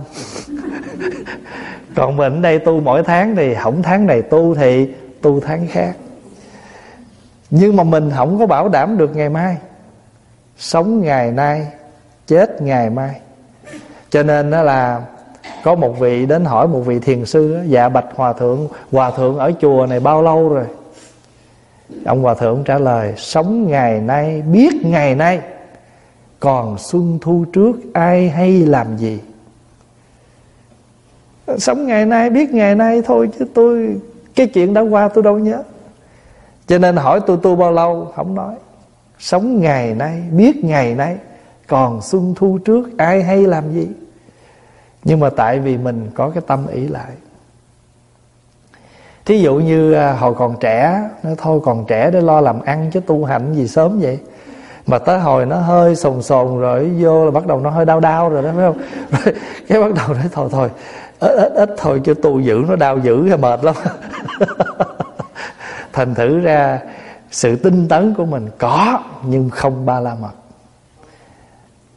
Còn mình ở đây tu mỗi tháng thì không tháng này tu thì tu tháng khác. Nhưng mà mình không có bảo đảm được ngày mai. Sống ngày nay, chết ngày mai. Cho nên đó là có một vị đến hỏi một vị thiền sư đó, dạ bạch hòa thượng, hòa thượng ở chùa này bao lâu rồi? Ông hòa thượng trả lời: sống ngày nay, biết ngày nay, còn xuân thu trước ai hay làm gì. Sống ngày nay, biết ngày nay thôi, chứ tôi cái chuyện đã qua tôi đâu nhớ. Cho nên hỏi tôi tu bao lâu, không nói. Sống ngày nay, biết ngày nay, còn xuân thu trước ai hay làm gì. Nhưng mà tại vì mình có cái tâm ỷ lại. Thí dụ như hồi còn trẻ, nói thôi còn trẻ để lo làm ăn chứ tu hành gì sớm vậy. Mà tới hồi nó hơi sồn sồn rồi vô là bắt đầu nó hơi đau đau rồi đó, phải không? Rồi cái bắt đầu nói thôi thôi ít ít ít thôi chứ tu dữ nó đau dữ hay mệt lắm. Thành thử ra sự tinh tấn của mình có nhưng không ba la mật.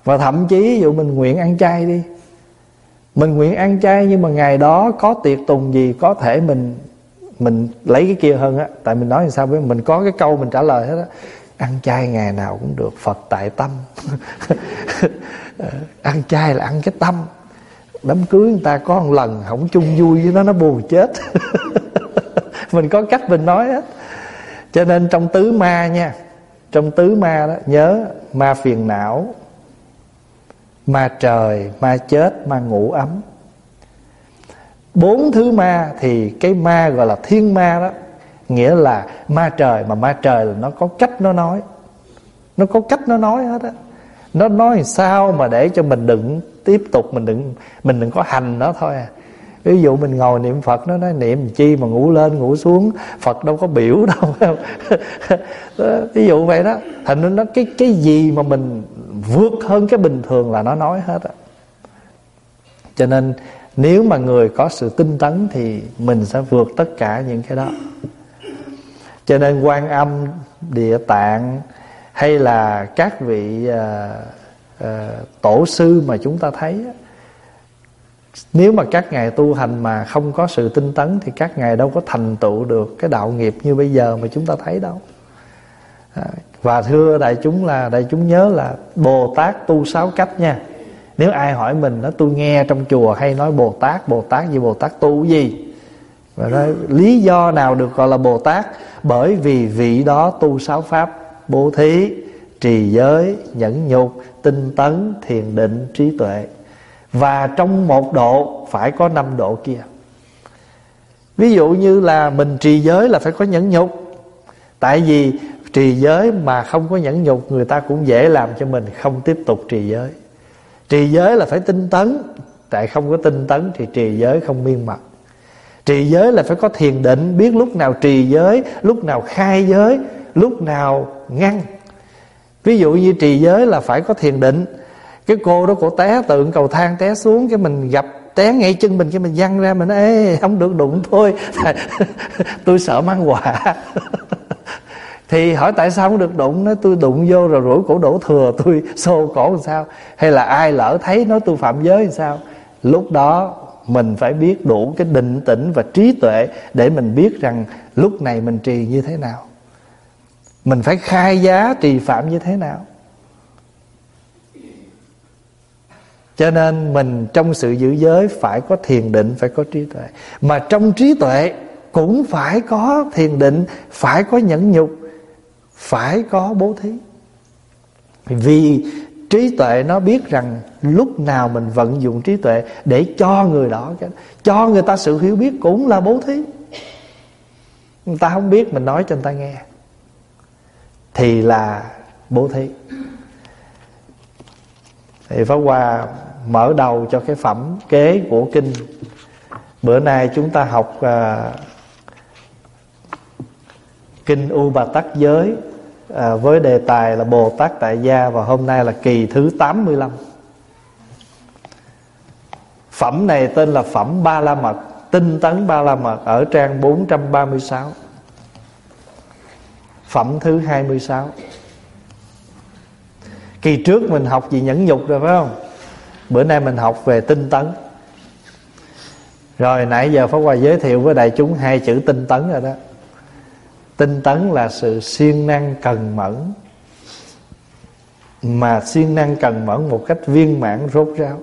Và thậm chí ví dụ mình nguyện ăn chay đi, mình nguyện ăn chay nhưng mà ngày đó có tiệc tùng gì, có thể mình Mình lấy cái kia hơn á. Tại mình nói làm sao với mình có cái câu mình trả lời hết á: ăn chay ngày nào cũng được, Phật tại tâm. Ăn chay là ăn cái tâm. Đám cưới người ta có một lần không chung vui với nó, nó buồn chết. Mình có cách mình nói hết. Cho nên trong tứ ma nha, trong tứ ma đó, nhớ ma phiền não, ma trời, ma chết, ma ngủ ấm. Bốn thứ ma thì cái ma gọi là thiên ma đó, nghĩa là ma trời. Mà ma trời là nó có cách nó nói, nó có cách nó nói hết á. Nó nói sao mà để cho mình đừng tiếp tục, mình đừng mình đừng có hành nó thôi à. Ví dụ mình ngồi niệm Phật, nó nói niệm chi mà ngủ lên ngủ xuống, Phật đâu có biểu đâu. Ví dụ vậy đó. Thành nên nó cái cái gì mà mình vượt hơn cái bình thường là nó nói hết á. Cho nên nếu mà người có sự tinh tấn thì mình sẽ vượt tất cả những cái đó. Cho nên Quan Âm, Địa Tạng hay là các vị uh, uh, tổ sư mà chúng ta thấy, nếu mà các ngài tu hành mà không có sự tinh tấn thì các ngài đâu có thành tựu được cái đạo nghiệp như bây giờ mà chúng ta thấy đâu. Và thưa đại chúng là đại chúng nhớ là Bồ Tát tu sáu cách nha. Nếu ai hỏi mình đó, tôi nghe trong chùa hay nói Bồ Tát, Bồ Tát gì, Bồ Tát tu gì? Và nói lý do nào được gọi là Bồ Tát? Bởi vì vị đó tu sáu pháp: bố thí, trì giới, nhẫn nhục, tinh tấn, thiền định, trí tuệ. Và trong một độ phải có năm độ kia. Ví dụ như là mình trì giới là phải có nhẫn nhục. Tại vì trì giới mà không có nhẫn nhục, người ta cũng dễ làm cho mình không tiếp tục trì giới. Trì giới là phải tinh tấn, tại không có tinh tấn thì trì giới không miên mật. Trì giới là phải có thiền định, biết lúc nào trì giới, lúc nào khai giới, lúc nào ngăn. Ví dụ như trì giới là phải có thiền định. Cái cô đó cổ té tượng cầu thang té xuống, cái mình gặp té ngay chân mình, cái mình văng ra, mình nói ê không được đụng thôi. Tôi sợ mang họa. Thì hỏi tại sao không được đụng? Nói tôi đụng vô rồi rủi cổ đổ thừa, tôi xô cổ làm sao? Hay là ai lỡ thấy nói tôi phạm giới làm sao? Lúc đó mình phải biết đủ cái định tĩnh và trí tuệ để mình biết rằng lúc này mình trì như thế nào, mình phải khai giá trì phạm như thế nào. Cho nên mình trong sự giữ giới phải có thiền định, phải có trí tuệ. Mà trong trí tuệ cũng phải có thiền định, phải có nhẫn nhục, phải có bố thí. Vì trí tuệ nó biết rằng lúc nào mình vận dụng trí tuệ để cho người đó, cho người ta sự hiểu biết cũng là bố thí. Người ta không biết mình nói cho người ta nghe thì là bố thí. Thì Pháp Hòa mở đầu cho cái phẩm kế của kinh. Bữa nay chúng ta học uh, kinh U Bà Tắc Giới à, với đề tài là Bồ Tát Tại Gia. Và hôm nay là kỳ thứ tám mươi lăm. Phẩm này tên là phẩm Ba La Mật, tinh tấn Ba La Mật, ở trang bốn trăm ba mươi sáu, phẩm thứ hai mươi sáu. Kỳ trước mình học gì nhẫn nhục rồi phải không? Bữa nay mình học về tinh tấn. Rồi nãy giờ Pháp Hòa giới thiệu với đại chúng hai chữ tinh tấn rồi đó. Tinh tấn là sự siêng năng cần mẫn, mà siêng năng cần mẫn một cách viên mãn rốt ráo.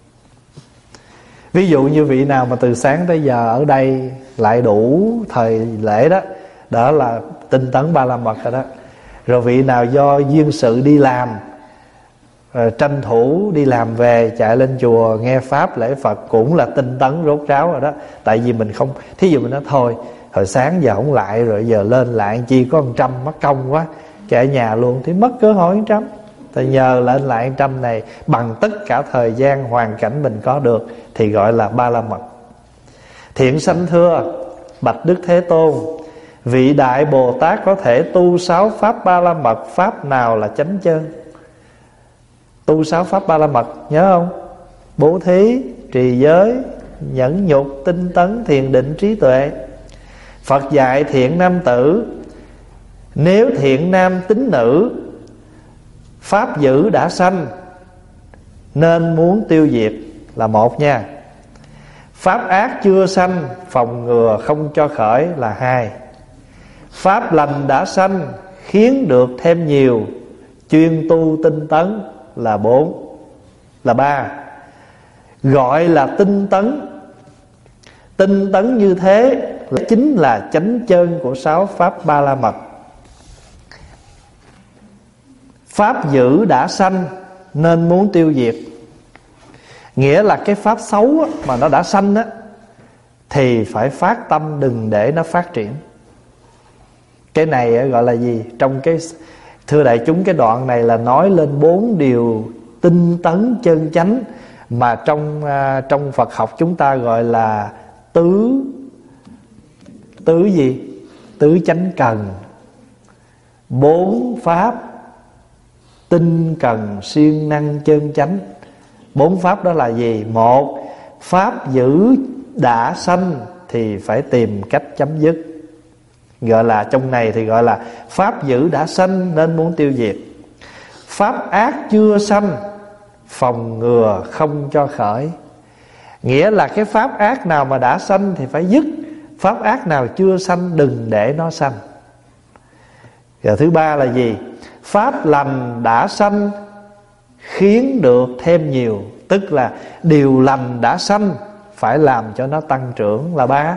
Ví dụ như vị nào mà từ sáng tới giờ ở đây lại đủ thời lễ đó, đó là tinh tấn Ba La Mật rồi đó. Rồi vị nào do duyên sự đi làm, rồi tranh thủ đi làm về chạy lên chùa nghe pháp lễ Phật, cũng là tinh tấn rốt ráo rồi đó. Tại vì mình không, thí dụ mình nói thôi hồi sáng giờ không lại, rồi giờ lên lại chi có một trăm mất công quá, chạy ở nhà luôn, thì mất cơ hội một trăm. Thì nhờ lên lại một trăm này bằng tất cả thời gian hoàn cảnh mình có được thì gọi là Ba La Mật. Thiện sanh thưa bạch Đức Thế Tôn, vị đại Bồ Tát có thể tu sáu pháp Ba La Mật, pháp nào là chánh chân? Tu sáu pháp Ba La Mật nhớ không? Bố thí, trì giới, nhẫn nhục, tinh tấn, thiền định, trí tuệ. Phật dạy thiện nam tử, nếu thiện nam tín nữ, pháp giữ đã sanh, nên muốn tiêu diệt là một nha. Pháp ác chưa sanh, phòng ngừa không cho khởi là hai. Pháp lành đã sanh, khiến được thêm nhiều, chuyên tu tinh tấn là bốn. Là ba. Gọi là tinh tấn. Tinh tấn như thế là chính là chánh chân của sáu pháp ba la mật. Pháp dữ đã sanh nên muốn tiêu diệt. Nghĩa là cái pháp xấu á, mà nó đã sanh á, thì phải phát tâm đừng để nó phát triển. Cái này á, gọi là gì? Trong cái, thưa đại chúng, cái đoạn này là nói lên bốn điều tinh tấn chân chánh, mà trong uh, trong Phật học chúng ta gọi là tứ tứ gì? Tứ chánh cần. Bốn pháp tinh cần siêng năng chân chánh. Bốn pháp đó là gì? Một, pháp dữ đã sanh thì phải tìm cách chấm dứt. Gọi là trong này thì gọi là pháp dữ đã sanh nên muốn tiêu diệt. Pháp ác chưa sanh, phòng ngừa không cho khởi. Nghĩa là cái pháp ác nào mà đã sanh thì phải dứt, pháp ác nào chưa sanh đừng để nó sanh. Rồi thứ ba là gì? Pháp lành đã sanh, khiến được thêm nhiều. Tức là điều lành đã sanh phải làm cho nó tăng trưởng là ba.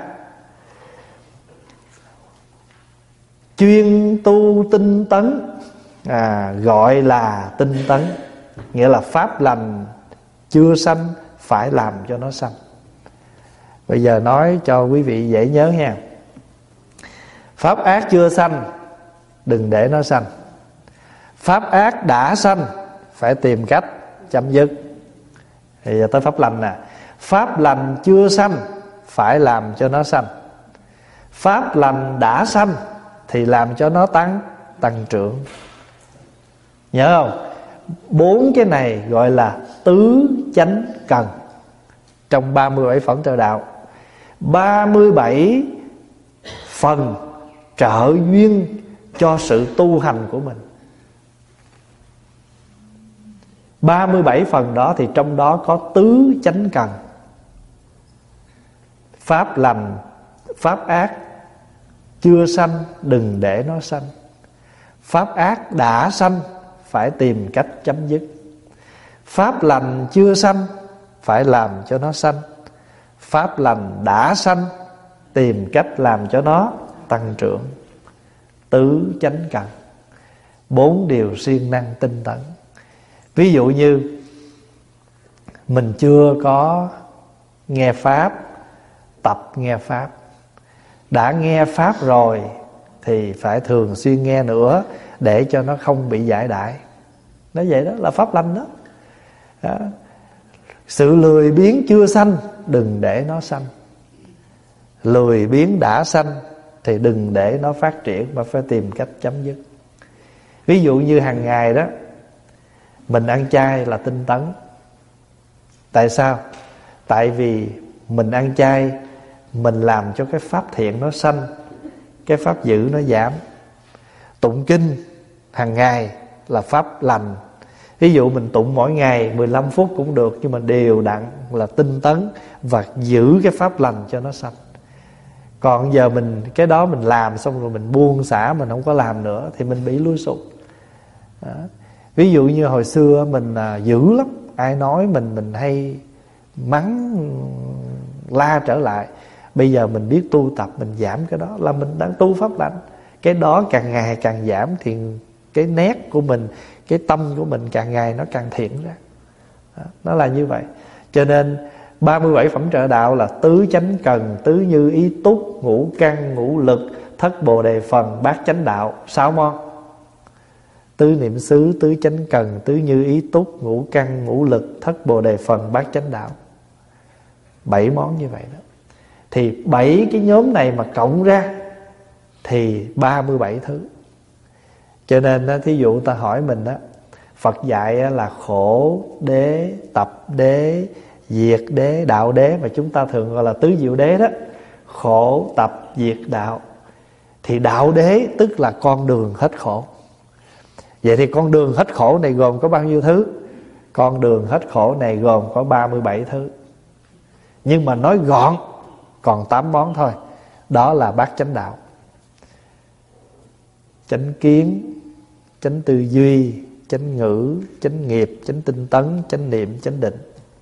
Chuyên tu tinh tấn, à, gọi là tinh tấn. Nghĩa là pháp lành chưa sanh phải làm cho nó sanh. Bây giờ nói cho quý vị dễ nhớ nha. Pháp ác chưa sanh đừng để nó sanh. Pháp ác đã sanh phải tìm cách chấm dứt. Thì giờ tới pháp lành nè. Pháp lành chưa sanh phải làm cho nó sanh. Pháp lành đã sanh thì làm cho nó tăng tăng trưởng. Nhớ không? Bốn cái này gọi là tứ chánh cần trong ba mươi bảy phẩm trợ đạo. Ba mươi bảy phần trợ duyên cho sự tu hành của mình. Ba mươi bảy phần đó thì trong đó có tứ chánh cần. Pháp lành, pháp ác chưa sanh đừng để nó sanh. Pháp ác đã sanh phải tìm cách chấm dứt. Pháp lành chưa sanh phải làm cho nó sanh. Pháp lành đã sanh tìm cách làm cho nó tăng trưởng. Tứ chánh cần, bốn điều siêng năng tinh tấn. Ví dụ như mình chưa có nghe pháp, tập nghe pháp. Đã nghe pháp rồi thì phải thường xuyên nghe nữa, để cho nó không bị giải đãi. Nó vậy đó, là pháp lành đó. Đó. Sự lười biếng chưa sanh đừng để nó sanh. Lười biếng đã sanh thì đừng để nó phát triển, mà phải tìm cách chấm dứt. Ví dụ như hàng ngày đó mình ăn chay là tinh tấn. Tại sao? Tại vì mình ăn chay, mình làm cho cái pháp thiện nó sanh, cái pháp dữ nó giảm. Tụng kinh hàng ngày là pháp lành. Ví dụ mình tụng mỗi ngày mười lăm phút cũng được, nhưng mà đều đặn là tinh tấn và giữ cái pháp lành cho nó sanh. Còn giờ mình cái đó mình làm xong rồi mình buông xả, mình không có làm nữa thì mình bị lui sụp. Đó. Ví dụ như hồi xưa mình à, dữ lắm, ai nói mình mình hay mắng la trở lại. Bây giờ mình biết tu tập, mình giảm cái đó là mình đang tu pháp lành. Cái đó càng ngày càng giảm thì cái nét của mình, cái tâm của mình càng ngày nó càng thiện ra. Đó, nó là như vậy. Cho nên ba mươi bảy phẩm trợ đạo là tứ chánh cần, tứ như ý túc, ngũ căn, ngũ lực, thất bồ đề phần, bát chánh đạo, sáu món. Tứ niệm xứ, tứ chánh cần, tứ như ý túc, ngũ căn, ngũ lực, thất bồ đề phần, bát chánh đạo. Bảy món như vậy đó. Thì bảy cái nhóm này mà cộng ra thì ba mươi bảy thứ. Cho nên thí dụ ta hỏi mình đó, Phật dạy là khổ đế, tập đế, diệt đế, đạo đế, mà chúng ta thường gọi là tứ diệu đế đó. Khổ, tập, diệt, đạo. Thì đạo đế tức là con đường hết khổ. Vậy thì con đường hết khổ này gồm có bao nhiêu thứ? Con đường hết khổ này gồm có ba mươi bảy thứ, nhưng mà nói gọn còn tám món thôi. Đó là bát chánh đạo: chánh kiến, chánh tư duy, chánh ngữ, chánh nghiệp, chánh tinh tấn, chánh niệm, chánh định.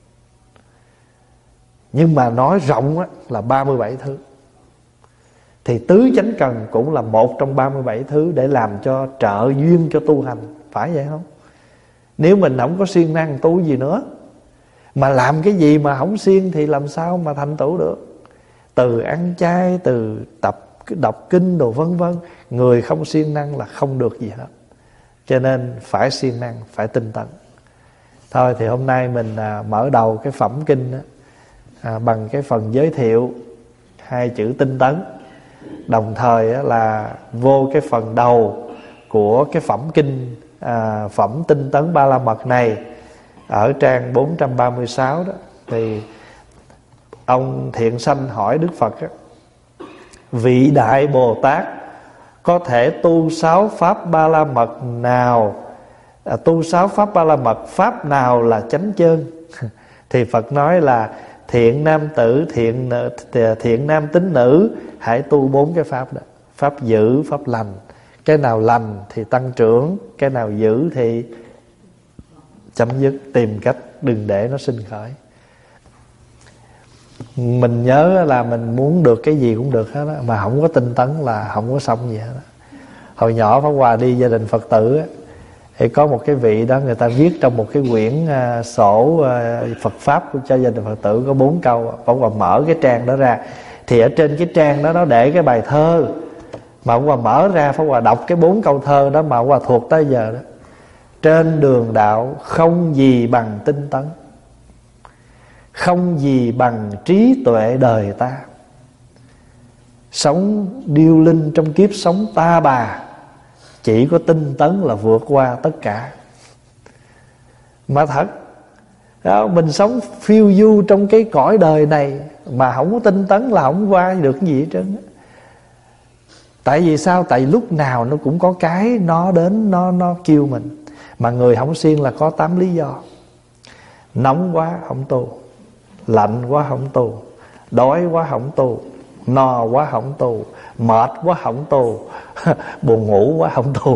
Nhưng mà nói rộng á, là ba mươi bảy thứ. Thì tứ chánh cần cũng là một trong ba mươi bảy thứ để làm cho trợ duyên cho tu hành. Phải vậy không? Nếu mình không có siêng năng tu gì nữa, mà làm cái gì mà không siêng thì làm sao mà thành tựu được. Từ ăn chay, từ tập đọc kinh đồ vân vân, người không siêng năng là không được gì hết. Cho nên phải siêng năng, phải tinh tấn. Thôi thì hôm nay mình à, mở đầu cái phẩm kinh đó, à, bằng cái phần giới thiệu hai chữ tinh tấn. Đồng thời á, là vô cái phần đầu của cái phẩm kinh à, phẩm tinh tấn Ba La Mật này, ở trang bốn trăm ba mươi sáu đó, thì ông Thiện Sanh hỏi Đức Phật á: vị Đại Bồ Tát có thể tu sáu pháp Ba La Mật nào, à, tu sáu pháp Ba La Mật pháp nào là chánh chân? Thì Phật nói là thiện nam tử, thiện thiện nam tín nữ, hãy tu bốn cái pháp đó: pháp giữ, pháp lành. Cái nào lành thì tăng trưởng, cái nào giữ thì chấm dứt, tìm cách đừng để nó sinh khởi. Mình nhớ là mình muốn được cái gì cũng được hết đó, mà không có tinh tấn là không có xong gì hết đó. Hồi nhỏ Pháp Hòa đi gia đình Phật tử á, thì có một cái vị đó, người ta viết trong một cái quyển uh, sổ uh, Phật Pháp cho gia đình Phật tử có bốn câu. Pháp Hòa mở cái trang đó ra, thì ở trên cái trang đó nó để cái bài thơ. Mà Pháp Hòa mở ra, Pháp Hòa đọc cái bốn câu thơ đó mà Pháp Hòa thuộc tới giờ đó: trên đường đạo không gì bằng tinh tấn, không gì bằng trí tuệ đời ta, sống điêu linh trong kiếp sống ta bà, chỉ có tinh tấn là vượt qua tất cả. Mà thật đó, mình sống phiêu du trong cái cõi đời này mà không có tinh tấn là không qua được cái gì hết trơn. Tại vì sao? Tại lúc nào nó cũng có cái nó đến, nó nó kêu mình. Mà người không siêng là có tám lý do: nóng quá không tu, lạnh quá không tu, đói quá không tu, no quá không tu, mệt quá không tu, buồn ngủ quá không tu.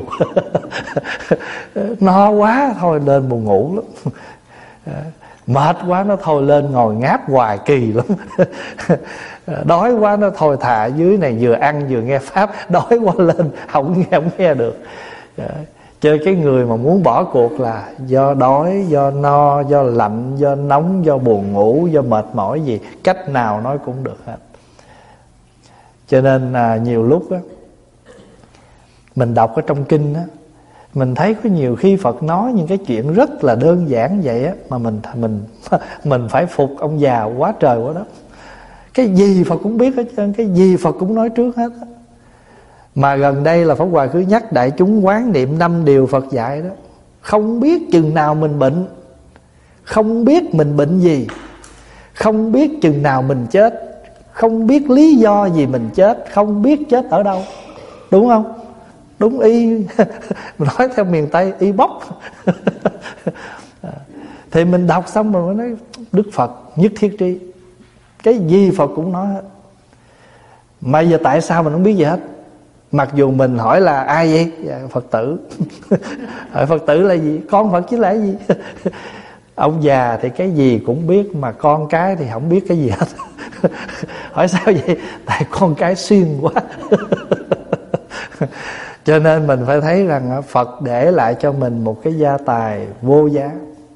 No quá thôi lên buồn ngủ lắm, mệt quá nó thôi lên ngồi ngáp hoài kỳ lắm. Đói quá nó thôi thà dưới này vừa ăn vừa nghe pháp, đói quá lên không nghe không nghe được. Chơi cái người mà muốn bỏ cuộc là do đói, do no, do lạnh, do nóng, do buồn ngủ, do mệt mỏi gì, cách nào nói cũng được hết. Cho nên à, nhiều lúc á, mình đọc ở trong kinh á, mình thấy có nhiều khi Phật nói những cái chuyện rất là đơn giản vậy á, mà mình mình mình phải phục ông già quá trời quá đất. Cái gì Phật cũng biết hết trơn, cái gì Phật cũng nói trước hết á. Mà gần đây là Pháp Hòa cứ nhắc đại chúng quán niệm năm điều Phật dạy đó. Không biết chừng nào mình bệnh, không biết mình bệnh gì, không biết chừng nào mình chết, không biết lý do gì mình chết, không biết chết ở đâu. Đúng không? Đúng y mình nói theo miền Tây, y bóc. Thì mình đọc xong rồi mới nói Đức Phật nhất thiết tri, cái gì Phật cũng nói hết. Mà giờ tại sao mình không biết gì hết? Mặc dù mình hỏi là ai vậy? Dạ, Phật tử. Hỏi Phật tử là gì? Con Phật chứ là gì? Ông già thì cái gì cũng biết, mà con cái thì không biết cái gì hết. Hỏi sao vậy? Tại con cái xuyên quá. Cho nên mình phải thấy rằng Phật để lại cho mình một cái gia tài vô giá.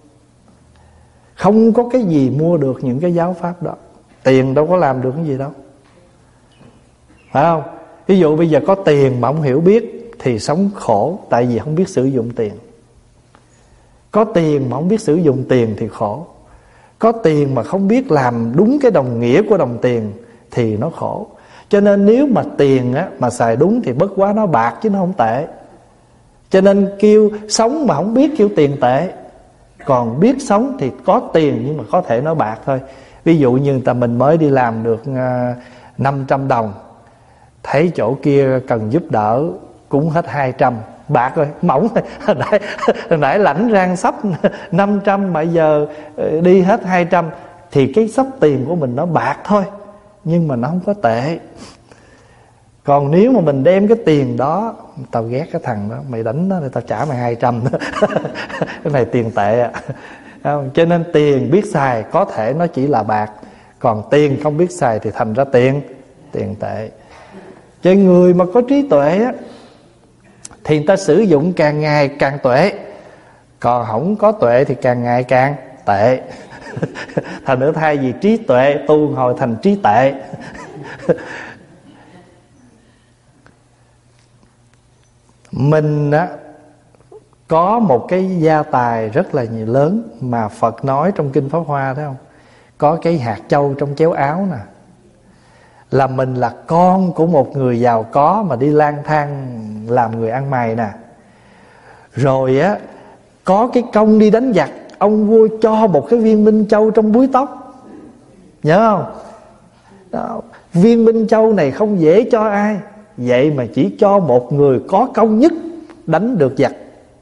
Không có cái gì mua được những cái giáo pháp đó. Tiền đâu có làm được cái gì đâu, phải không? Ví dụ bây giờ có tiền mà không hiểu biết thì sống khổ, tại vì không biết sử dụng tiền. Có tiền mà không biết sử dụng tiền thì khổ. Có tiền mà không biết làm đúng cái đồng nghĩa của đồng tiền thì nó khổ. Cho nên nếu mà tiền á, mà xài đúng thì bất quá nó bạc chứ nó không tệ. Cho nên kêu sống mà không biết kêu tiền tệ. Còn biết sống thì có tiền nhưng mà có thể nó bạc thôi. Ví dụ như ta mình mới đi làm được năm trăm đồng, thấy chỗ kia cần giúp đỡ cúng hết hai trăm, bạc rồi, mỏng rồi. Hồi nãy, hồi nãy lãnh rang sắp năm trăm mà giờ đi hết hai trăm. Thì cái sắp tiền của mình nó bạc thôi, nhưng mà nó không có tệ. Còn nếu mà mình đem cái tiền đó, tao ghét cái thằng đó, mày đánh nó thì tao trả mày hai trăm. Cái này tiền tệ à. Cho nên tiền biết xài có thể nó chỉ là bạc, còn tiền không biết xài thì thành ra tiền tiền tệ. Cho người mà có trí tuệ á, thì người ta sử dụng càng ngày càng tuệ. Còn không có tuệ thì càng ngày càng tệ. Thành nữa thay vì trí tuệ tu hồi thành trí tệ. Mình á, có một cái gia tài rất là nhiều lớn mà Phật nói trong Kinh Pháp Hoa, thấy không? Có cái hạt châu trong chéo áo nè. Là mình là con của một người giàu có mà đi lang thang làm người ăn mày nè. Rồi á, có cái công đi đánh giặc, ông vua cho một cái viên minh châu trong búi tóc. Nhớ không? Đó, viên minh châu này không dễ cho ai, vậy mà chỉ cho một người có công nhất đánh được giặc.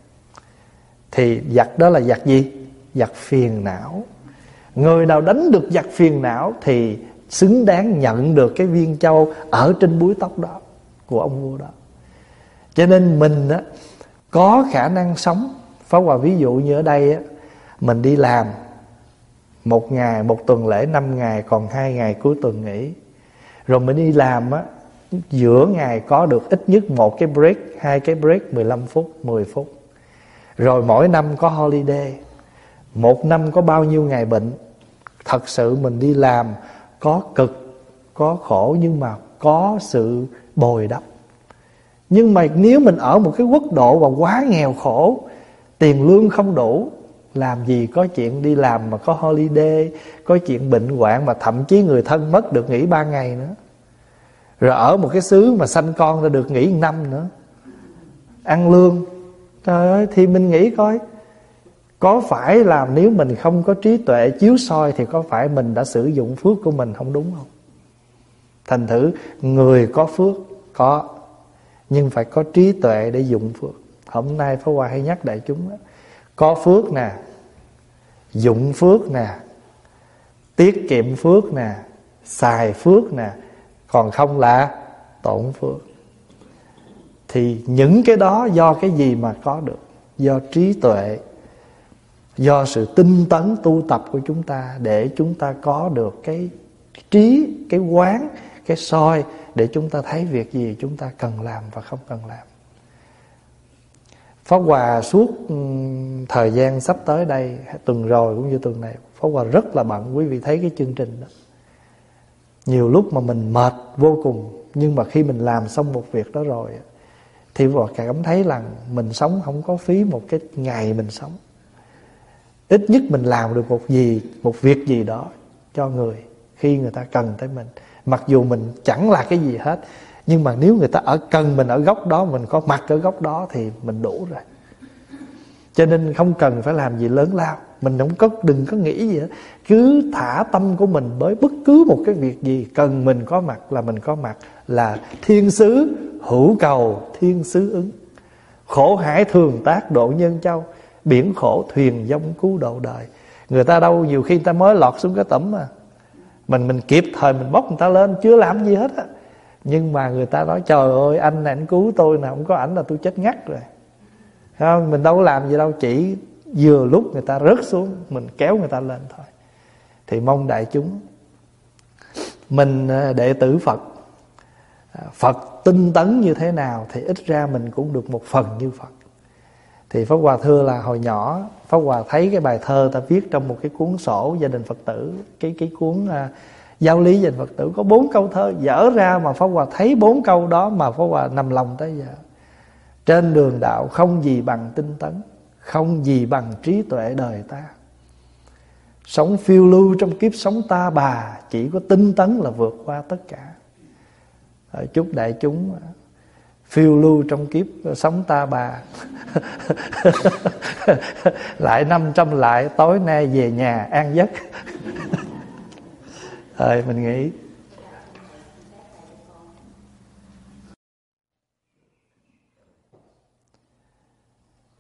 Thì giặc đó là giặc gì? Giặc phiền não. Người nào đánh được giặc phiền não thì xứng đáng nhận được cái viên châu ở trên búi tóc đó của ông vua đó. Cho nên mình á, có khả năng sống. Pháp Hòa ví dụ như ở đây á, mình đi làm một ngày, một tuần lễ năm ngày, còn hai ngày cuối tuần nghỉ. Rồi mình đi làm á, giữa ngày có được ít nhất một cái break, hai cái break mười lăm phút, mười phút. Rồi mỗi năm có holiday. Một năm có bao nhiêu ngày bệnh. Thật sự mình đi làm có cực, có khổ, nhưng mà có sự bồi đắp. Nhưng mà nếu mình ở một cái quốc độ mà quá nghèo khổ, tiền lương không đủ, làm gì có chuyện đi làm mà có holiday, có chuyện bệnh hoạn, mà thậm chí người thân mất được nghỉ ba ngày nữa. Rồi ở một cái xứ mà sanh con ra được nghỉ một năm nữa, ăn lương. Trời ơi, thì mình nghĩ coi, có phải là nếu mình không có trí tuệ chiếu soi thì có phải mình đã sử dụng phước của mình không đúng không? Thành thử người có phước có, nhưng phải có trí tuệ để dụng phước. Hôm nay Pháp Hòa hay nhắc đại chúng đó, có phước nè, dụng phước nè, tiết kiệm phước nè, xài phước nè, còn không là tổn phước. Thì những cái đó do cái gì mà có được? Do trí tuệ, do sự tinh tấn tu tập của chúng ta, để chúng ta có được cái trí, cái quán, cái soi, để chúng ta thấy việc gì chúng ta cần làm và không cần làm. Pháp Hòa suốt thời gian sắp tới đây, tuần rồi cũng như tuần này, Pháp Hòa rất là bận. Quý vị thấy cái chương trình đó, nhiều lúc mà mình mệt vô cùng, nhưng mà khi mình làm xong một việc đó rồi thì Pháp Hòa cảm thấy là mình sống không có phí một cái ngày mình sống. Ít nhất mình làm được một gì, một việc gì đó cho người khi người ta cần tới mình. Mặc dù mình chẳng là cái gì hết, nhưng mà nếu người ta ở cần mình ở góc đó, mình có mặt ở góc đó thì mình đủ rồi. Cho nên không cần phải làm gì lớn lao. Mình không có, đừng có nghĩ gì hết. Cứ thả tâm của mình với bất cứ một cái việc gì, cần mình có mặt là mình có mặt. Là thiên sứ hữu cầu thiên sứ ứng, khổ hải thường tác độ nhân châu, biển khổ thuyền dông cứu độ đời. Người ta đâu, nhiều khi người ta mới lọt xuống cái tẩm mà Mình mình kịp thời mình bóc người ta lên, chưa làm gì hết á. Nhưng mà người ta nói trời ơi, anh này anh cứu tôi nè, không có ảnh là tôi chết ngắt rồi. Không, mình đâu có làm gì đâu, chỉ vừa lúc người ta rớt xuống mình kéo người ta lên thôi. Thì mong đại chúng, mình đệ tử Phật, Phật tinh tấn như thế nào thì ít ra mình cũng được một phần như Phật. Thì Pháp Hòa thưa là hồi nhỏ Pháp Hòa thấy cái bài thơ ta viết trong một cái cuốn sổ gia đình Phật tử, Cái cái cuốn uh, giáo lý gia đình Phật tử, có bốn câu thơ dở ra mà Pháp Hòa thấy bốn câu đó mà Pháp Hòa nằm lòng tới giờ. Trên đường đạo không gì bằng tinh tấn, không gì bằng trí tuệ đời ta. Sống phiêu lưu trong kiếp sống ta bà, chỉ có tinh tấn là vượt qua tất cả. Chúc đại chúng phiêu lưu trong kiếp sống ta bà. Lại năm trăm lại, tối nay về nhà an giấc. Rồi mình nghĩ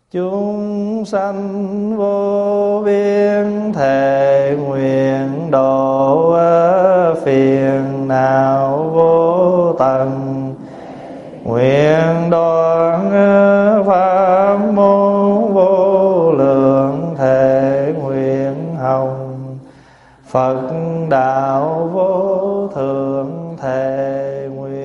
chúng sanh vô biên, thệ nguyện độ phiền não vô tận, nguyện đoạn pháp môn vô lượng, thệ nguyện hồng Phật đạo vô thượng, thệ nguyện